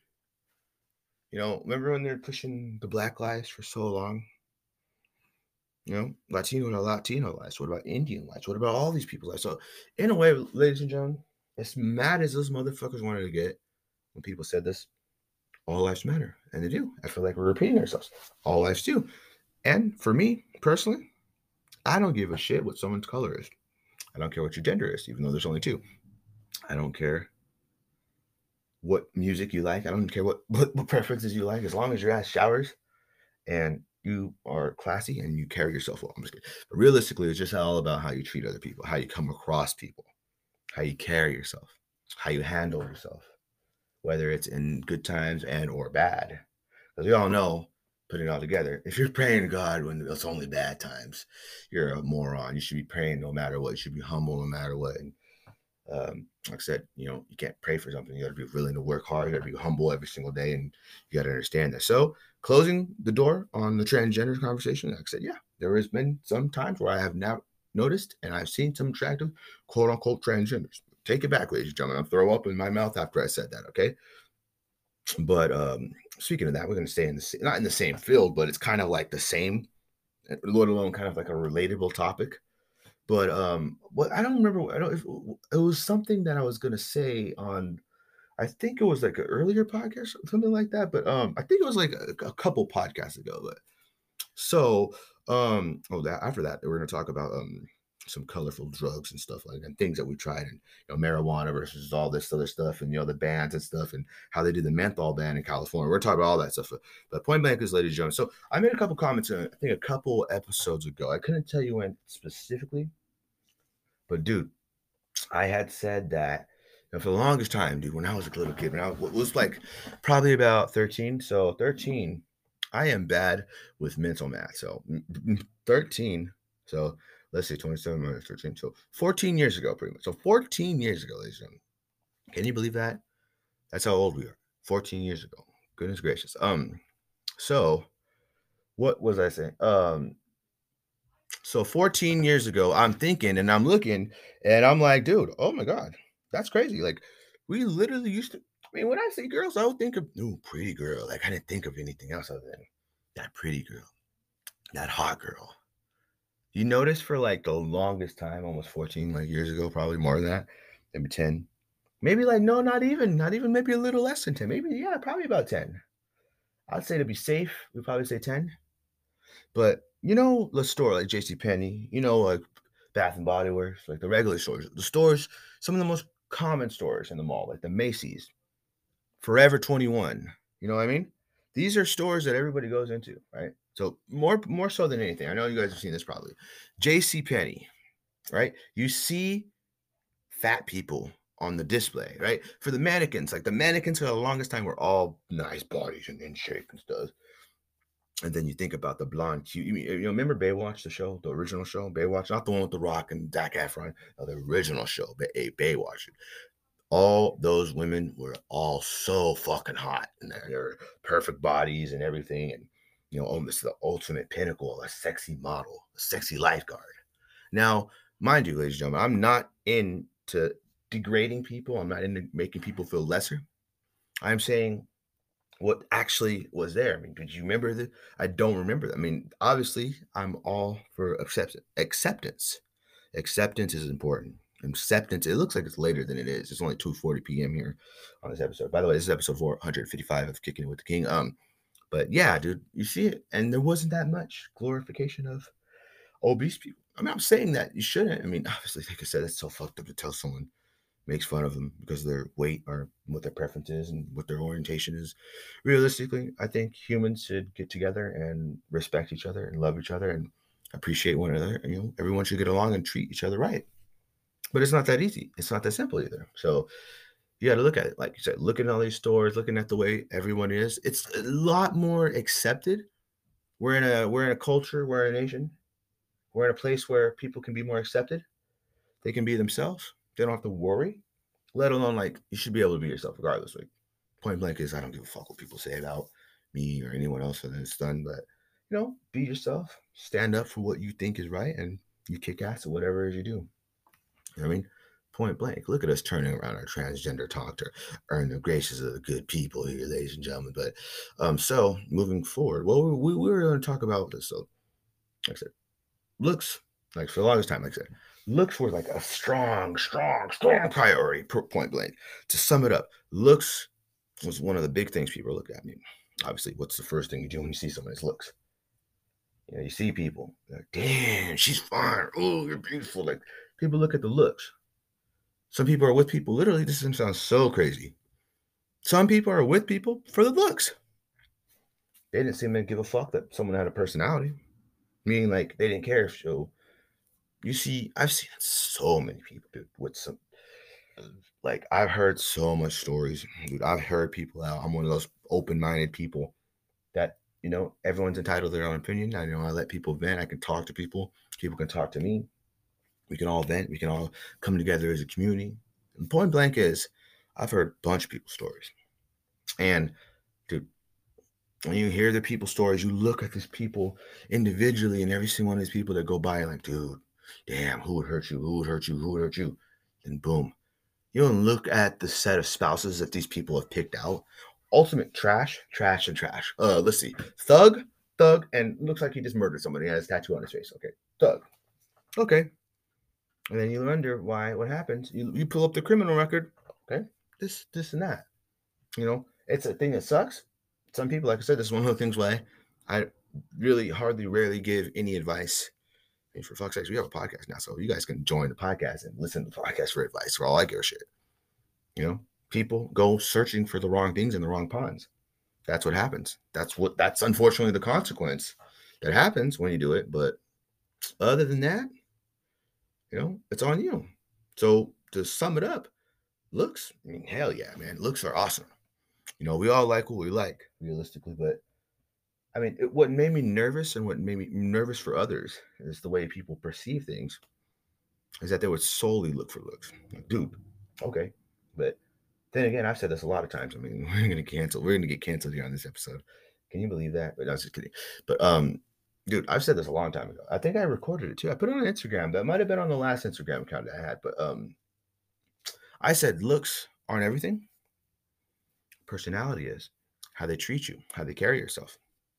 You know, remember when they're pushing the Black lives for so long? You know, Latino to Latino lives. What about Indian lives? What about all these people's lives? So, in a way, ladies and gentlemen, as mad as those motherfuckers wanted to get when people said this, all lives matter. And they do. I feel like we're repeating ourselves. All lives do. And for me, personally, I don't give a shit what someone's color is. I don't care what your gender is, even though there's only two. I don't care what music you like. I don't care what, what, what preferences you like. As long as your ass showers and you are classy and you carry yourself well. I'm just kidding. But realistically, it's just all about how you treat other people, how you come across people, how you carry yourself, how you handle yourself, whether it's in good times and or bad. Because we all know, putting it all together, if you're praying to God when it's only bad times, you're a moron. You should be praying no matter what. You should be humble no matter what. And um, like I said, you know, you can't pray for something. You got to be willing to work hard. You got to be humble every single day, and you got to understand that. So, closing the door on the transgender conversation, like I said, yeah, there has been some times where I have now noticed and I've seen some attractive, quote unquote, transgenders. Take it back, ladies and gentlemen. I'll throw up in my mouth after I said that, okay? But um, speaking of that, we're going to stay in the not in the same field, but it's kind of like the same, let alone kind of like a relatable topic. But um, what I don't remember, I don't. If, it was something that I was going to say on, I think it was like an earlier podcast, or something like that. But um, I think it was like a, a couple podcasts ago. But so um, oh, that after that, we're going to talk about um some colorful drugs and stuff like that, and things that we tried, and you know, marijuana versus all this other stuff, and you know, the bans and stuff, and how they did the menthol ban in California. We're talking about all that stuff. But point blank is, ladies and gentlemen. So I made a couple comments, uh, I think a couple episodes ago. I couldn't tell you when specifically, but dude, I had said that, you know, for the longest time, dude, when I was a little kid, when I was, was like probably about thirteen. So thirteen, I am bad with mental math. So thirteen. So let's see, twenty-seven minus thirteen. So fourteen years ago, pretty much. So fourteen years ago, ladies and gentlemen. Can you believe that? That's how old we are. fourteen years ago. Goodness gracious. Um, so what was I saying? Um, so fourteen years ago, I'm thinking and I'm looking and I'm like, dude, oh my God, that's crazy. Like, we literally used to, I mean, when I say girls, I would think of, no, pretty girl. Like, I didn't think of anything else other than that pretty girl, that hot girl. You notice for like the longest time, almost fourteen like years ago, probably more than that, maybe ten, maybe like, no, not even, not even maybe a little less than ten, maybe, yeah, probably about ten. I'd say to be safe, we'd probably say ten. But you know, the store like JCPenney, you know, like Bath and Body Works, like the regular stores, the stores, some of the most common stores in the mall, like the Macy's, Forever twenty-one, you know what I mean? These are stores that everybody goes into, right? So more more so than anything, I know you guys have seen this probably. JCPenney, right? You see fat people on the display, right? For the mannequins, like the mannequins for the longest time were all nice bodies and in shape and stuff. And then you think about the blonde cute. You, mean, you know, remember Baywatch, the show, the original show, Baywatch, not the one with The Rock and Zac Efron, no, the original show, Bay, Baywatch. All those women were all so fucking hot, and they're perfect bodies and everything, and you know, almost the ultimate pinnacle of a sexy model, a sexy lifeguard. Now, mind you, ladies and gentlemen, I'm not into degrading people. I'm not into making people feel lesser. I'm saying what actually was there. I mean, did you remember that? I don't remember that. I mean, obviously, I'm all for accept- acceptance. Acceptance is important. Acceptance, it looks like it's later than it is. It's only two forty p.m. here on this episode. By the way, this is episode four fifty-five of Kicking It with the King. Um, But yeah, dude, you see it. And there wasn't that much glorification of obese people. I mean, I'm saying that you shouldn't. I mean, obviously, like I said, it's so fucked up to tell someone, makes fun of them because of their weight or what their preference is and what their orientation is. Realistically, I think humans should get together and respect each other and love each other and appreciate one another. You know, everyone should get along and treat each other right. But it's not that easy. It's not that simple either. So you got to look at it. Like you said, looking at all these stores, looking at the way everyone is, it's a lot more accepted. We're in a we're in a culture, we're in a nation, we're in a place where people can be more accepted. They can be themselves. They don't have to worry. Let alone, like, you should be able to be yourself regardless. Like, point blank is, I don't give a fuck what people say about me or anyone else that it's done. But, you know, be yourself. Stand up for what you think is right, and you kick ass at whatever it is you do. You know what I mean? Point blank. Look at us turning around our transgender talk to earn the graces of the good people here, ladies and gentlemen. But um, so moving forward, well, we, we were going to talk about this. So, like I said, looks, like for the longest time, like I said, looks were like a strong, strong, strong priority. Point blank. To sum it up, looks was one of the big things people look at me. Obviously, what's the first thing you do when you see someone's looks? You know, you see people, like, damn, she's fine. Oh, you're beautiful. Like, people look at the looks. Some people are with people, literally, this sounds so crazy. Some people are with people for the looks. They didn't seem to give a fuck that someone had a personality. Meaning, like, they didn't care if, so, you see, I've seen so many people, dude, with some, like, I've heard so much stories, dude. I've heard people out. I'm one of those open-minded people that, you know, everyone's entitled to their own opinion. I know I let people vent. I can talk to people. People can talk to me. We can all vent. We can all come together as a community. And point blank is, I've heard a bunch of people's stories. And, dude, when you hear the people's stories, you look at these people individually, and every single one of these people that go by, like, dude, damn, who would hurt you? Who would hurt you? Who would hurt you? And boom. You don't look at the set of spouses that these people have picked out. Ultimate trash, trash, and trash. Uh, let's see. Thug, thug, and looks like he just murdered somebody. He has a tattoo on his face. Okay. Thug. Okay. And then you wonder why, what happens. You, you pull up the criminal record. Okay. This, this, and that. You know, it's a thing that sucks. Some people, like I said, this is one of the things why I really hardly, rarely give any advice. And for fuck's sakes, we have a podcast now, so you guys can join the podcast and listen to the podcast for advice for all I give a shit. You know, people go searching for the wrong things in the wrong ponds. That's what happens. That's what, that's unfortunately the consequence that happens when you do it. But other than that, you know, it's on you. So to sum it up, looks, I mean, hell yeah, man. Looks are awesome. You know, we all like what we like, realistically, but I mean, it, what made me nervous and what made me nervous for others is the way people perceive things, is that they would solely look for looks. Like, dude, okay. But then again, I've said this a lot of times. I mean, we're going to cancel. We're going to get canceled here on this episode. Can you believe that? But I was just kidding. But, um, dude, I've said this a long time ago. I think I recorded it too. I put it on Instagram. That might have been on the last Instagram account that I had. But um, I said looks aren't everything. Personality is. How they treat you, how they carry yourself.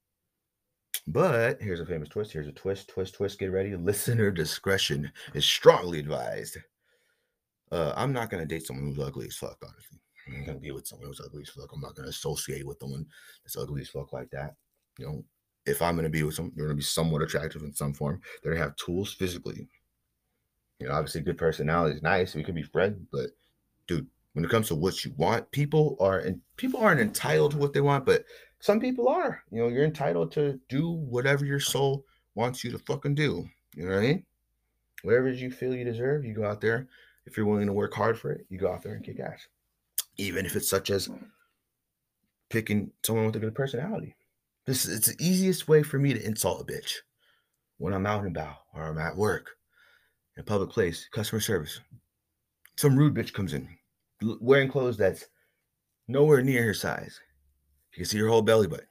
But here's a famous twist. Here's a twist, twist, twist. Get ready. Listener discretion is strongly advised. Uh, I'm not going to date someone who's ugly as fuck, honestly. I'm not going to be with someone who's ugly as fuck. I'm not going to associate with someone that's ugly as fuck like that. You know, if I'm going to be with someone, they're going to be somewhat attractive in some form. They're going to have tools physically. You know, obviously good personality is nice. We could be friends, but dude, when it comes to what you want, people are, and people aren't entitled to what they want, but some people are. You know, you're entitled to do whatever your soul wants you to fucking do. You know what I mean? Whatever you feel you deserve, you go out there. If you're willing to work hard for it, you go out there and kick ass. Even if it's such as picking someone with a good personality. This it's the easiest way for me to insult a bitch when I'm out and about or I'm at work, in a public place, customer service. Some rude bitch comes in wearing clothes that's nowhere near her size. You can see her whole belly button.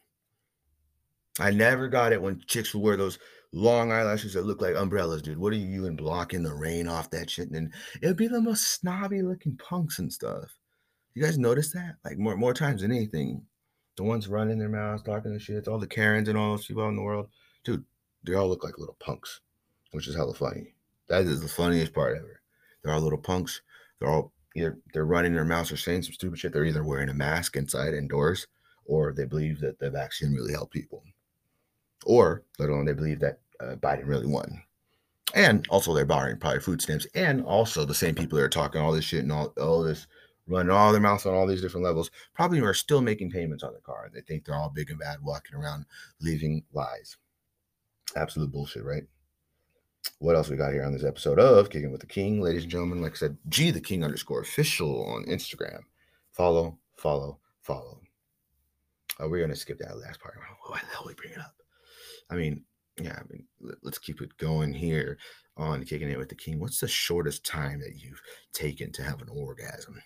I never got it when chicks would wear those long eyelashes that look like umbrellas, dude. What are you doing blocking the rain off that shit? And then it would be the most snobby looking punks and stuff. You guys notice that? Like more more times than anything. The ones running their mouths, talking the shit, all the Karens and all those people out in the world. Dude, they all look like little punks, which is hella funny. That is the funniest part ever. They're all little punks. They're all either they're running their mouths or saying some stupid shit. They're either wearing a mask inside indoors, or they believe that the vaccine really helped people. Or, let alone they believe that uh, Biden really won. And also they're borrowing probably food stamps. And also the same people that are talking all this shit and all, all this, running all their mouths on all these different levels, probably are still making payments on their car. And they think they're all big and bad, walking around, leaving lies. Absolute bullshit, right? What else we got here on this episode of Kicking with the King? Ladies and gentlemen, like I said, G the King underscore official on Instagram. Follow, follow, follow. Uh, we're going to skip that last part. Why the hell we bring it up? I mean, yeah, I mean, let's keep it going here on Kicking It with the King. What's the shortest time that you've taken to have an orgasm?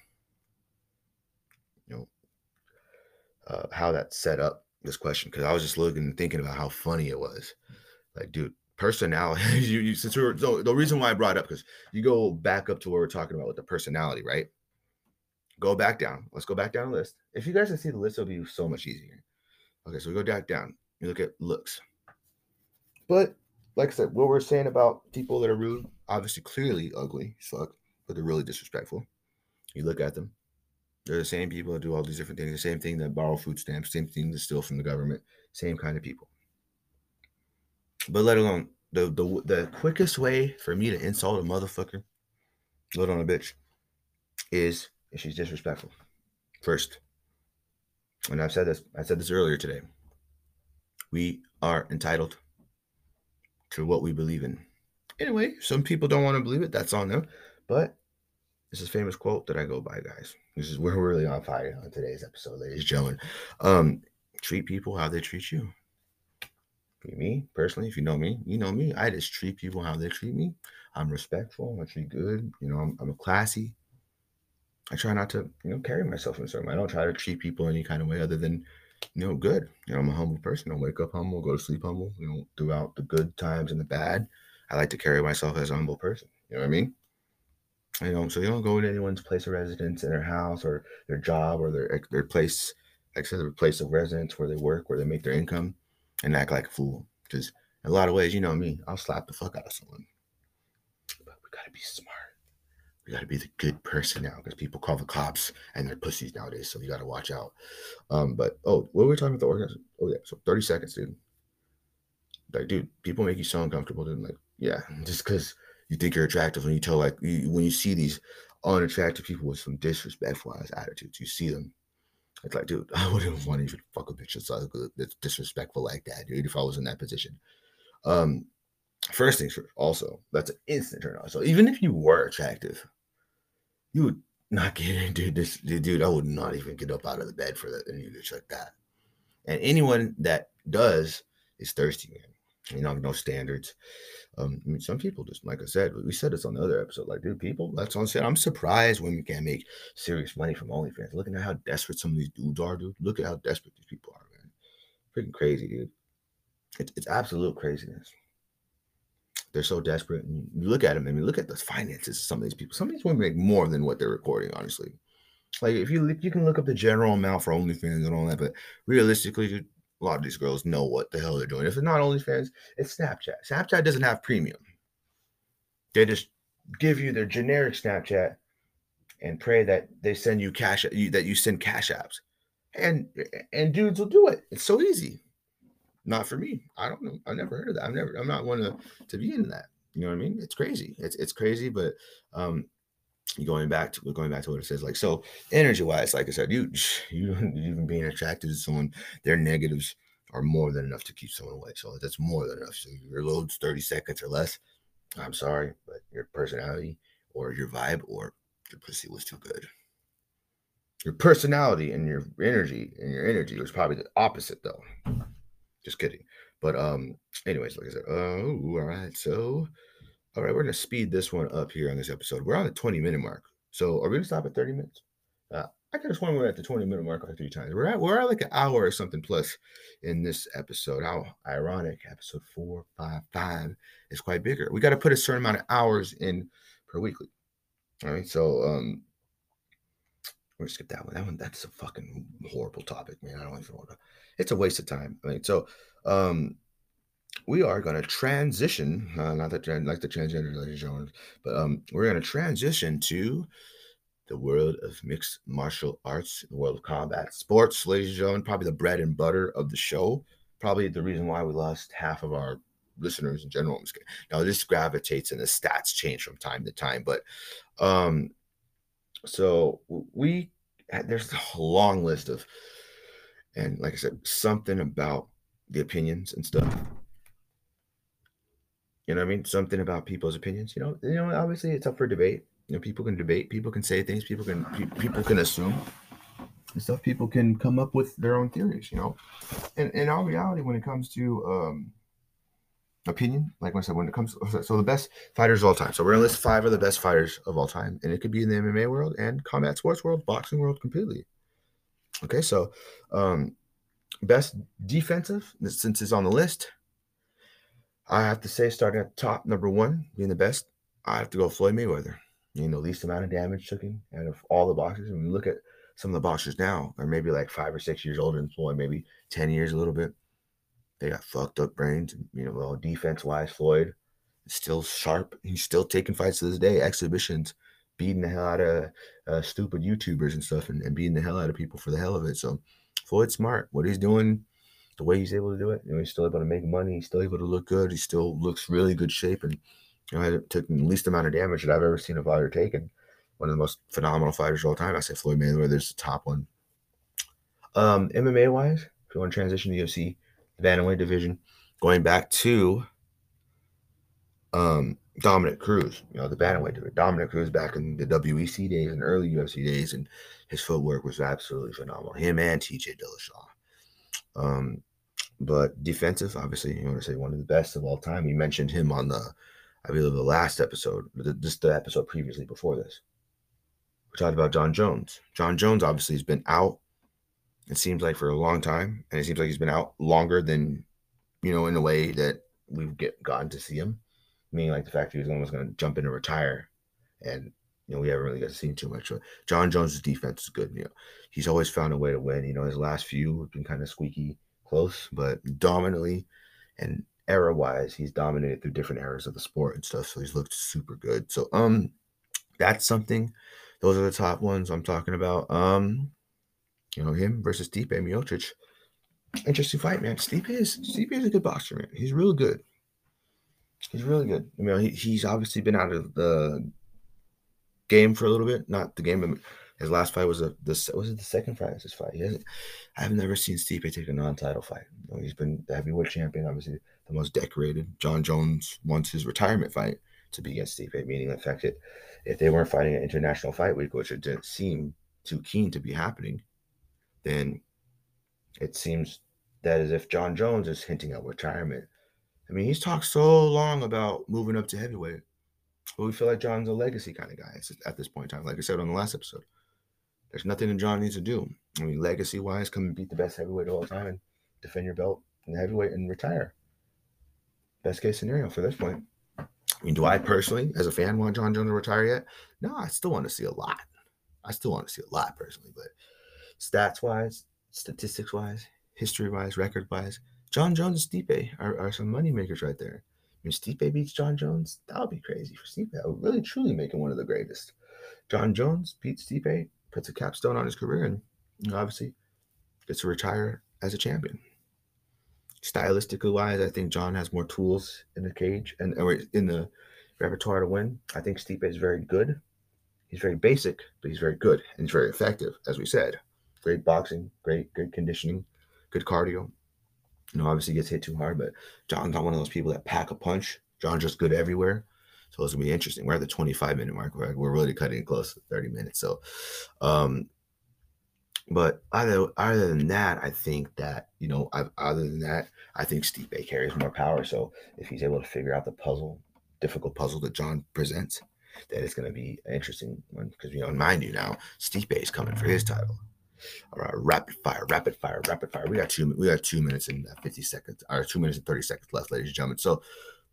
You know, uh, how that set up this question, because I was just looking and thinking about how funny it was. Like, dude, personality. you, you, since we were, so the reason why I brought it up, because you go back up to where we're talking about with the personality, right? Go back down. Let's go back down the list. If you guys can see the list, it'll be so much easier. Okay, so we go back down. You look at looks. But, like I said, what we're saying about people that are rude, obviously, clearly ugly, suck, but they're really disrespectful. You look at them. They're the same people that do all these different things. The same thing that borrow food stamps. Same thing that steal from the government. Same kind of people. But let alone the the the quickest way for me to insult a motherfucker, let on a bitch, is if she's disrespectful. First, and I've said this. I said this earlier today. We are entitled to what we believe in. Anyway, some people don't want to believe it. That's on them. But this is a famous quote that I go by, guys. This is we're really on fire on today's episode, ladies and gentlemen. Um, treat people how they treat you. Me personally, if you know me, you know me. I just treat people how they treat me. I'm respectful. I treat good. You know, I'm, I'm classy. I try not to, you know, carry myself in a certain way. I don't try to treat people any kind of way other than, you know, good. You know, I'm a humble person. I wake up humble, go to sleep humble. You know, throughout the good times and the bad, I like to carry myself as a humble person. You know what I mean? You know, so you don't go to anyone's place of residence in their house or their job or their their place, like I said, their place of residence where they work, where they make their income, and act like a fool. Because in a lot of ways, you know me, I'll slap the fuck out of someone. But we gotta be smart. We gotta be the good person now, because people call the cops and they're pussies nowadays. So you gotta watch out. Um, but oh, what were we talking about the organism? Oh yeah, so thirty seconds, dude. Like, dude, people make you so uncomfortable, dude. Like, yeah, just because you think you're attractive, when you tell like you, when you see these unattractive people with some disrespectful ass attitudes, you see them. It's like, dude, I wouldn't want to even fuck a bitch that's, that's disrespectful like that, dude. If I was in that position, um, first things first. Also, that's an instant turn on. So even if you were attractive, you would not get into this, dude. I would not even get up out of the bed for that, any bitch like that. And anyone that does is thirsty, man. You know, no standards. Um, I mean, some people just, like I said, we said this on the other episode. Like, dude, people, that's on set. I'm surprised women can't make serious money from OnlyFans. Looking at how desperate some of these dudes are, dude. Look at how desperate these people are, man. Freaking crazy, dude. It's, it's absolute craziness. They're so desperate. And you look at them, I mean, look at the finances of some of these people. Some of these women make more than what they're recording, honestly. Like, if you you can look up the general amount for OnlyFans and all that, but realistically, dude, a lot of these girls know what the hell they're doing. If it's not OnlyFans, it's Snapchat. Snapchat doesn't have premium. They just give you their generic Snapchat and pray that they send you cash, that you send cash apps. And and dudes will do it. It's so easy. Not for me. I don't know. I've never heard of that. I've never, I'm not one to, to be into that. You know what I mean? It's crazy. It's it's crazy, but um going back to going back to what it says, like, so energy wise, like I said, you you even being attracted to someone, their negatives are more than enough to keep someone away. So that's more than enough. So your load's thirty seconds or less. I'm sorry, but your personality or your vibe or your pussy was too good. Your personality and your energy and your energy was probably the opposite, though. Just kidding. But um, anyways, like I said, oh, all right. So all right, we're going to speed this one up here on this episode. We're on the twenty minute mark. So are we going to stop at thirty minutes? Uh, I could have sworn we were at the twenty minute mark like three times. We're at, we're at like an hour or something plus in this episode. How ironic. Episode four, five, five is quite bigger. We got to put a certain amount of hours in per weekly. All right. So um, we're going to skip that one. That one, that's a fucking horrible topic, man. I don't even want to. It's a waste of time. I mean, so um, we are going to transition, uh, not that like the transgender, ladies and gentlemen, but um, we're going to transition to the world of mixed martial arts, the world of combat sports, ladies and gentlemen, probably the bread and butter of the show, probably the reason why we lost half of our listeners in general. Now, this gravitates and the stats change from time to time, but um, so we, there's a long list of, and like I said, something about the opinions and stuff. You know what I mean? Something about people's opinions. You know, you know. Obviously, it's up for debate. You know, people can debate. People can say things. People can people can assume and stuff. People can come up with their own theories. You know, and in all reality, when it comes to um, opinion, like I said, when it comes to, so the best fighters of all time. So we're gonna list five of the best fighters of all time, and it could be in the M M A world and combat sports world, boxing world, completely. Okay, so um, best defensive, since it's on the list. I have to say, starting at the top, number one, being the best, I have to go Floyd Mayweather. You know, least amount of damage took him out of all the boxers. When you look at some of the boxers now, they're maybe like five or six years older than Floyd, maybe ten years a little bit. They got fucked up brains. You know, well, defense-wise, Floyd is still sharp. He's still taking fights to this day, exhibitions, beating the hell out of uh, stupid YouTubers and stuff, and, and beating the hell out of people for the hell of it. So Floyd's smart. What he's doing, the way he's able to do it, you know, he's still able to make money. He's still able to look good. He still looks really good shape, and you know, had taken the least amount of damage that I've ever seen a fighter take. And one of the most phenomenal fighters of all time. I say Floyd Mayweather is the top one. Um, M M A wise, if you want to transition to U F C, the bantamweight division, going back to um, Dominic Cruz, you know, the bantamweight division. Dominic Cruz back in the W E C days and early U F C days, and his footwork was absolutely phenomenal. Him and T J Dillashaw. Um, but defensive, obviously, you want to say one of the best of all time. We mentioned him on the, I believe, the last episode, just the episode previously before this. We talked about Jon Jones. Jon Jones obviously has been out, it seems like, for a long time, and it seems like he's been out longer than, you know, in a way that we've get gotten to see him. Meaning, like, the fact that he was almost going to jump in and retire, and you know, we haven't really got to see him too much. But Jon Jones' defense is good. You know, he's always found a way to win. You know, his last few have been kind of squeaky close, but dominantly and era-wise, he's dominated through different eras of the sport and stuff. So he's looked super good. So um, that's something. Those are the top ones I'm talking about. Um, you know, him versus Stipe Miocic. Interesting fight, man. Stipe is Stipe is a good boxer, man. He's really good. He's really good. I mean, he, he's obviously been out of the game for a little bit. Not the game. His last fight was a this was it the second Francis fight. He hasn't. I've never seen Stipe take a non-title fight. You know, he's been the heavyweight champion, obviously the most decorated. Jon Jones wants his retirement fight to be against Stipe, meaning the fact that if they weren't fighting at International Fight Week, which it didn't seem too keen to be happening, then it seems that as if Jon Jones is hinting at retirement. I mean, he's talked so long about moving up to heavyweight, but we feel like Jon's a legacy kind of guy at this point in time. Like I said on the last episode, there's nothing that Jon needs to do. I mean, legacy-wise, come and beat the best heavyweight of all time and defend your belt in the heavyweight and retire. Best case scenario for this point. I mean, do I personally, as a fan, want Jon Jones to retire yet? No, I still want to see a lot. I still want to see a lot personally, but stats-wise, statistics-wise, history-wise, record-wise, Jon Jones and Stipe are, are some money makers right there. I mean, Stipe beats Jon Jones, that would be crazy for Stipe. That would really, truly make him one of the greatest. Jon Jones beats Stipe, puts a capstone on his career, and you know, obviously gets to retire as a champion. Stylistically wise, I think Jon has more tools in the cage and or in the repertoire to win. I think Stipe is very good. He's very basic, but he's very good and he's very effective, as we said. Great boxing, great good conditioning, good cardio. You know, obviously gets hit too hard, but Jon's not one of those people that pack a punch. Jon's just good everywhere. So it's gonna be interesting. We're at the twenty-five minute mark. We're, we're really cutting it close to thirty minutes. So, um, but other other than that, I think that you know, I've, other than that, I think Stipe carries more power. So if he's able to figure out the puzzle, difficult puzzle that Jon presents, then it's gonna be an interesting one because you know, mind you, now Stipe is coming for his title. All right, rapid fire, rapid fire, rapid fire. We got two. We got two minutes and fifty seconds, or two minutes and thirty seconds left, ladies and gentlemen. So,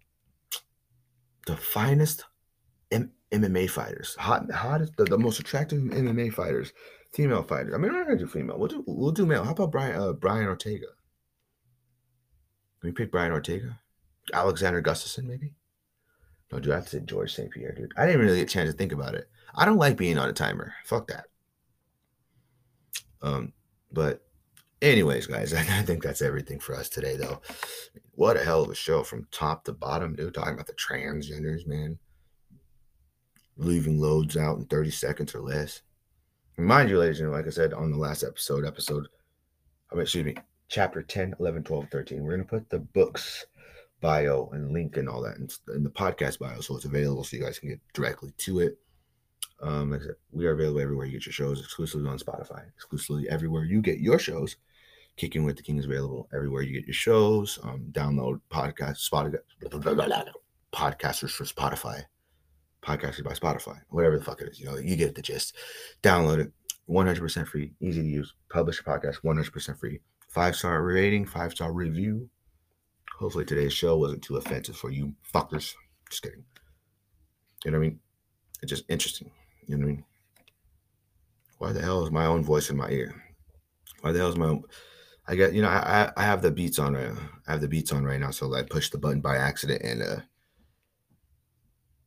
the finest M- MMA fighters, hot, hottest, the, the most attractive M M A fighters, female fighters. I mean, we're not gonna do female. We'll do we'll do male. How about Brian uh, Brian Ortega? Can we pick Brian Ortega? Alexander Gustafsson, maybe? No, dude, I have to say George Saint Pierre, dude. I didn't really get a chance to think about it. I don't like being on a timer. Fuck that. Um, but anyways, guys, I think that's everything for us today, though. What a hell of a show from top to bottom, dude. Talking about the transgenders, man. Leaving loads out in thirty seconds or less. Remind you, ladies and gentlemen, like I said on the last episode, episode, I mean, excuse me, chapter ten, eleven, twelve, thirteen. We're going to put the books bio and link and all that in, in the podcast bio, so it's available so you guys can get directly to it. Um, like I said, we are available everywhere you get your shows, exclusively on Spotify, exclusively everywhere you get your shows. Kicking with the King is available everywhere you get your shows. Um, download podcast, Spotify, podcasters for Spotify, podcasters by Spotify, whatever the fuck it is. You know, you get the gist. Download it, one hundred percent free, easy to use. Publish a podcast, one hundred percent free. Five star rating, five star review. Hopefully today's show wasn't too offensive for you fuckers. Just kidding. You know what I mean? It's just interesting. You know what I mean? Why the hell is my own voice in my ear? Why the hell is my own... I get, you know, I I have the beats on right, I have the beats on right now, so I pushed the button by accident and uh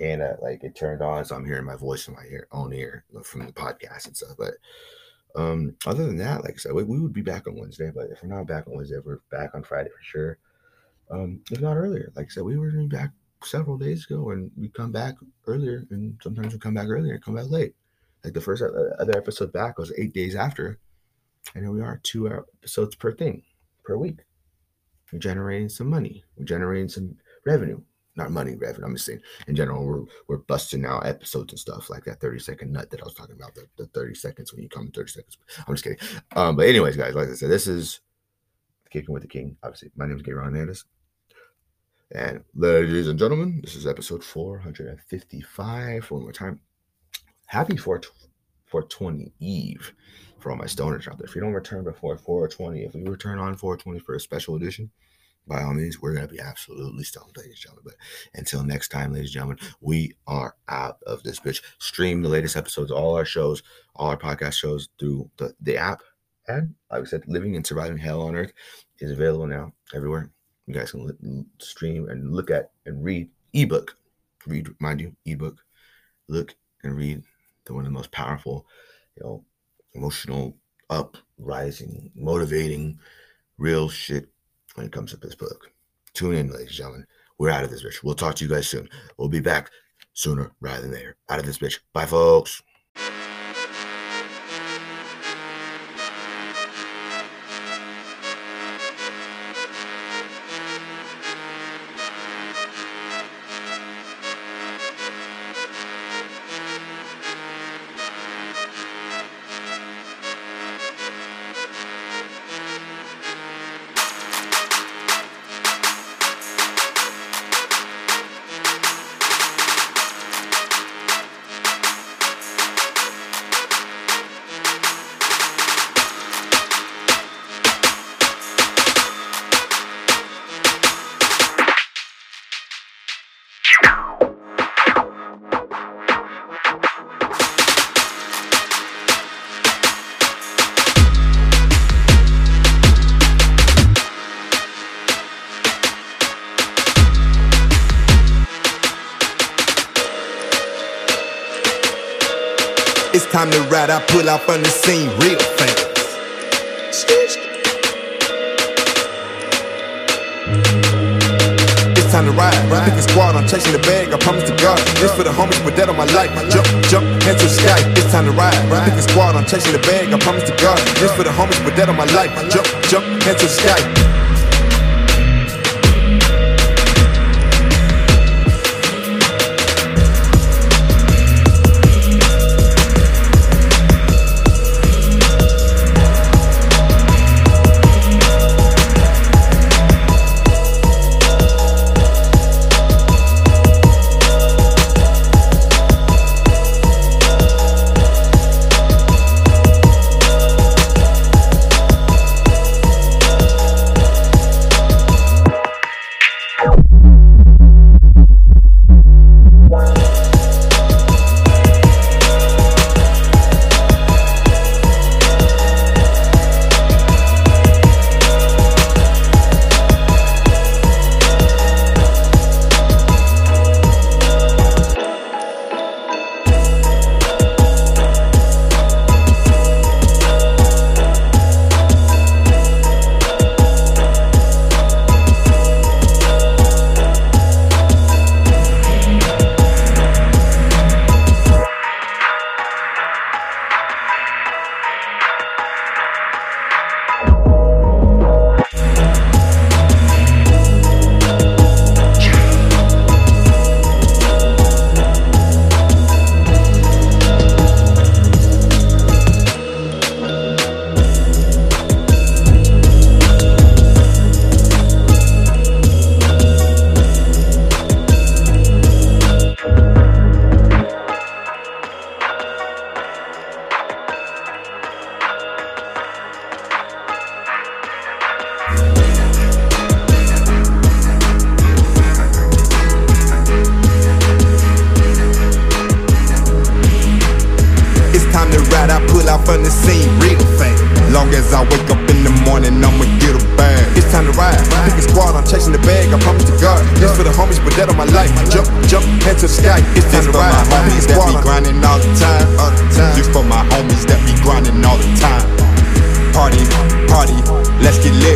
and uh, like it turned on, so I'm hearing my voice in my ear, own ear from the podcast and stuff. But um, other than that, like I said, we, we would be back on Wednesday. But if we're not back on Wednesday, we're back on Friday for sure. Um, if not earlier, like I said, we were back several days ago, and we come back earlier, and sometimes we come back earlier and come back late. Like the first other episode back was eight days after, and here we are, two episodes per thing, per week. We're generating some money. We're generating some revenue. Not money, revenue. I'm just saying, in general, we're we're busting out episodes and stuff like that thirty second nut that I was talking about, the, the thirty seconds when you come in thirty seconds. I'm just kidding. Um, but anyways, guys, like I said, this is Kicking with the King. Obviously, my name is Gabriel Hernandez. And ladies and gentlemen, this is episode four hundred fifty-five. One more time. Happy four twenty Eve for all my stoners out there. If you don't return before four twenty, if we return on four twenty for a special edition, by all means, we're going to be absolutely stoned, ladies and gentlemen. But until next time, ladies and gentlemen, we are out of this bitch. Stream the latest episodes, all our shows, all our podcast shows through the, the app. And like I said, Living and Surviving Hell on Earth is available now everywhere. You guys can li- stream and look at and read ebook. Read, mind you, ebook. Look and read the one of the most powerful, you know, emotional, uprising, motivating, real shit when it comes to this book. Tune in, ladies and gentlemen. We're out of this bitch. We'll talk to you guys soon. We'll be back sooner rather than later. Out of this bitch. Bye, folks. It's time to ride, I pull out from the scene real fast. It's time to ride, pick a squad, I'm chasing the bag, I promise to God. This for the homies with that on my life. Jump, jump, hands to the sky. It's time to ride, pick a squad, I'm chasing the bag, I promise to God. This for the homies with that on my life. Jump, jump, hands to the sky. From the scene real fast. Long as I wake up in the morning, I'ma get a bag. It's time to ride, pick a squad, I'm chasing the bag, I promise to God. This for the homies with that on my life. Jump, jump, hands to the sky. It's let's get lit.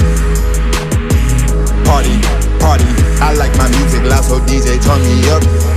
Party, party, I like my music loud, so D J turn me up.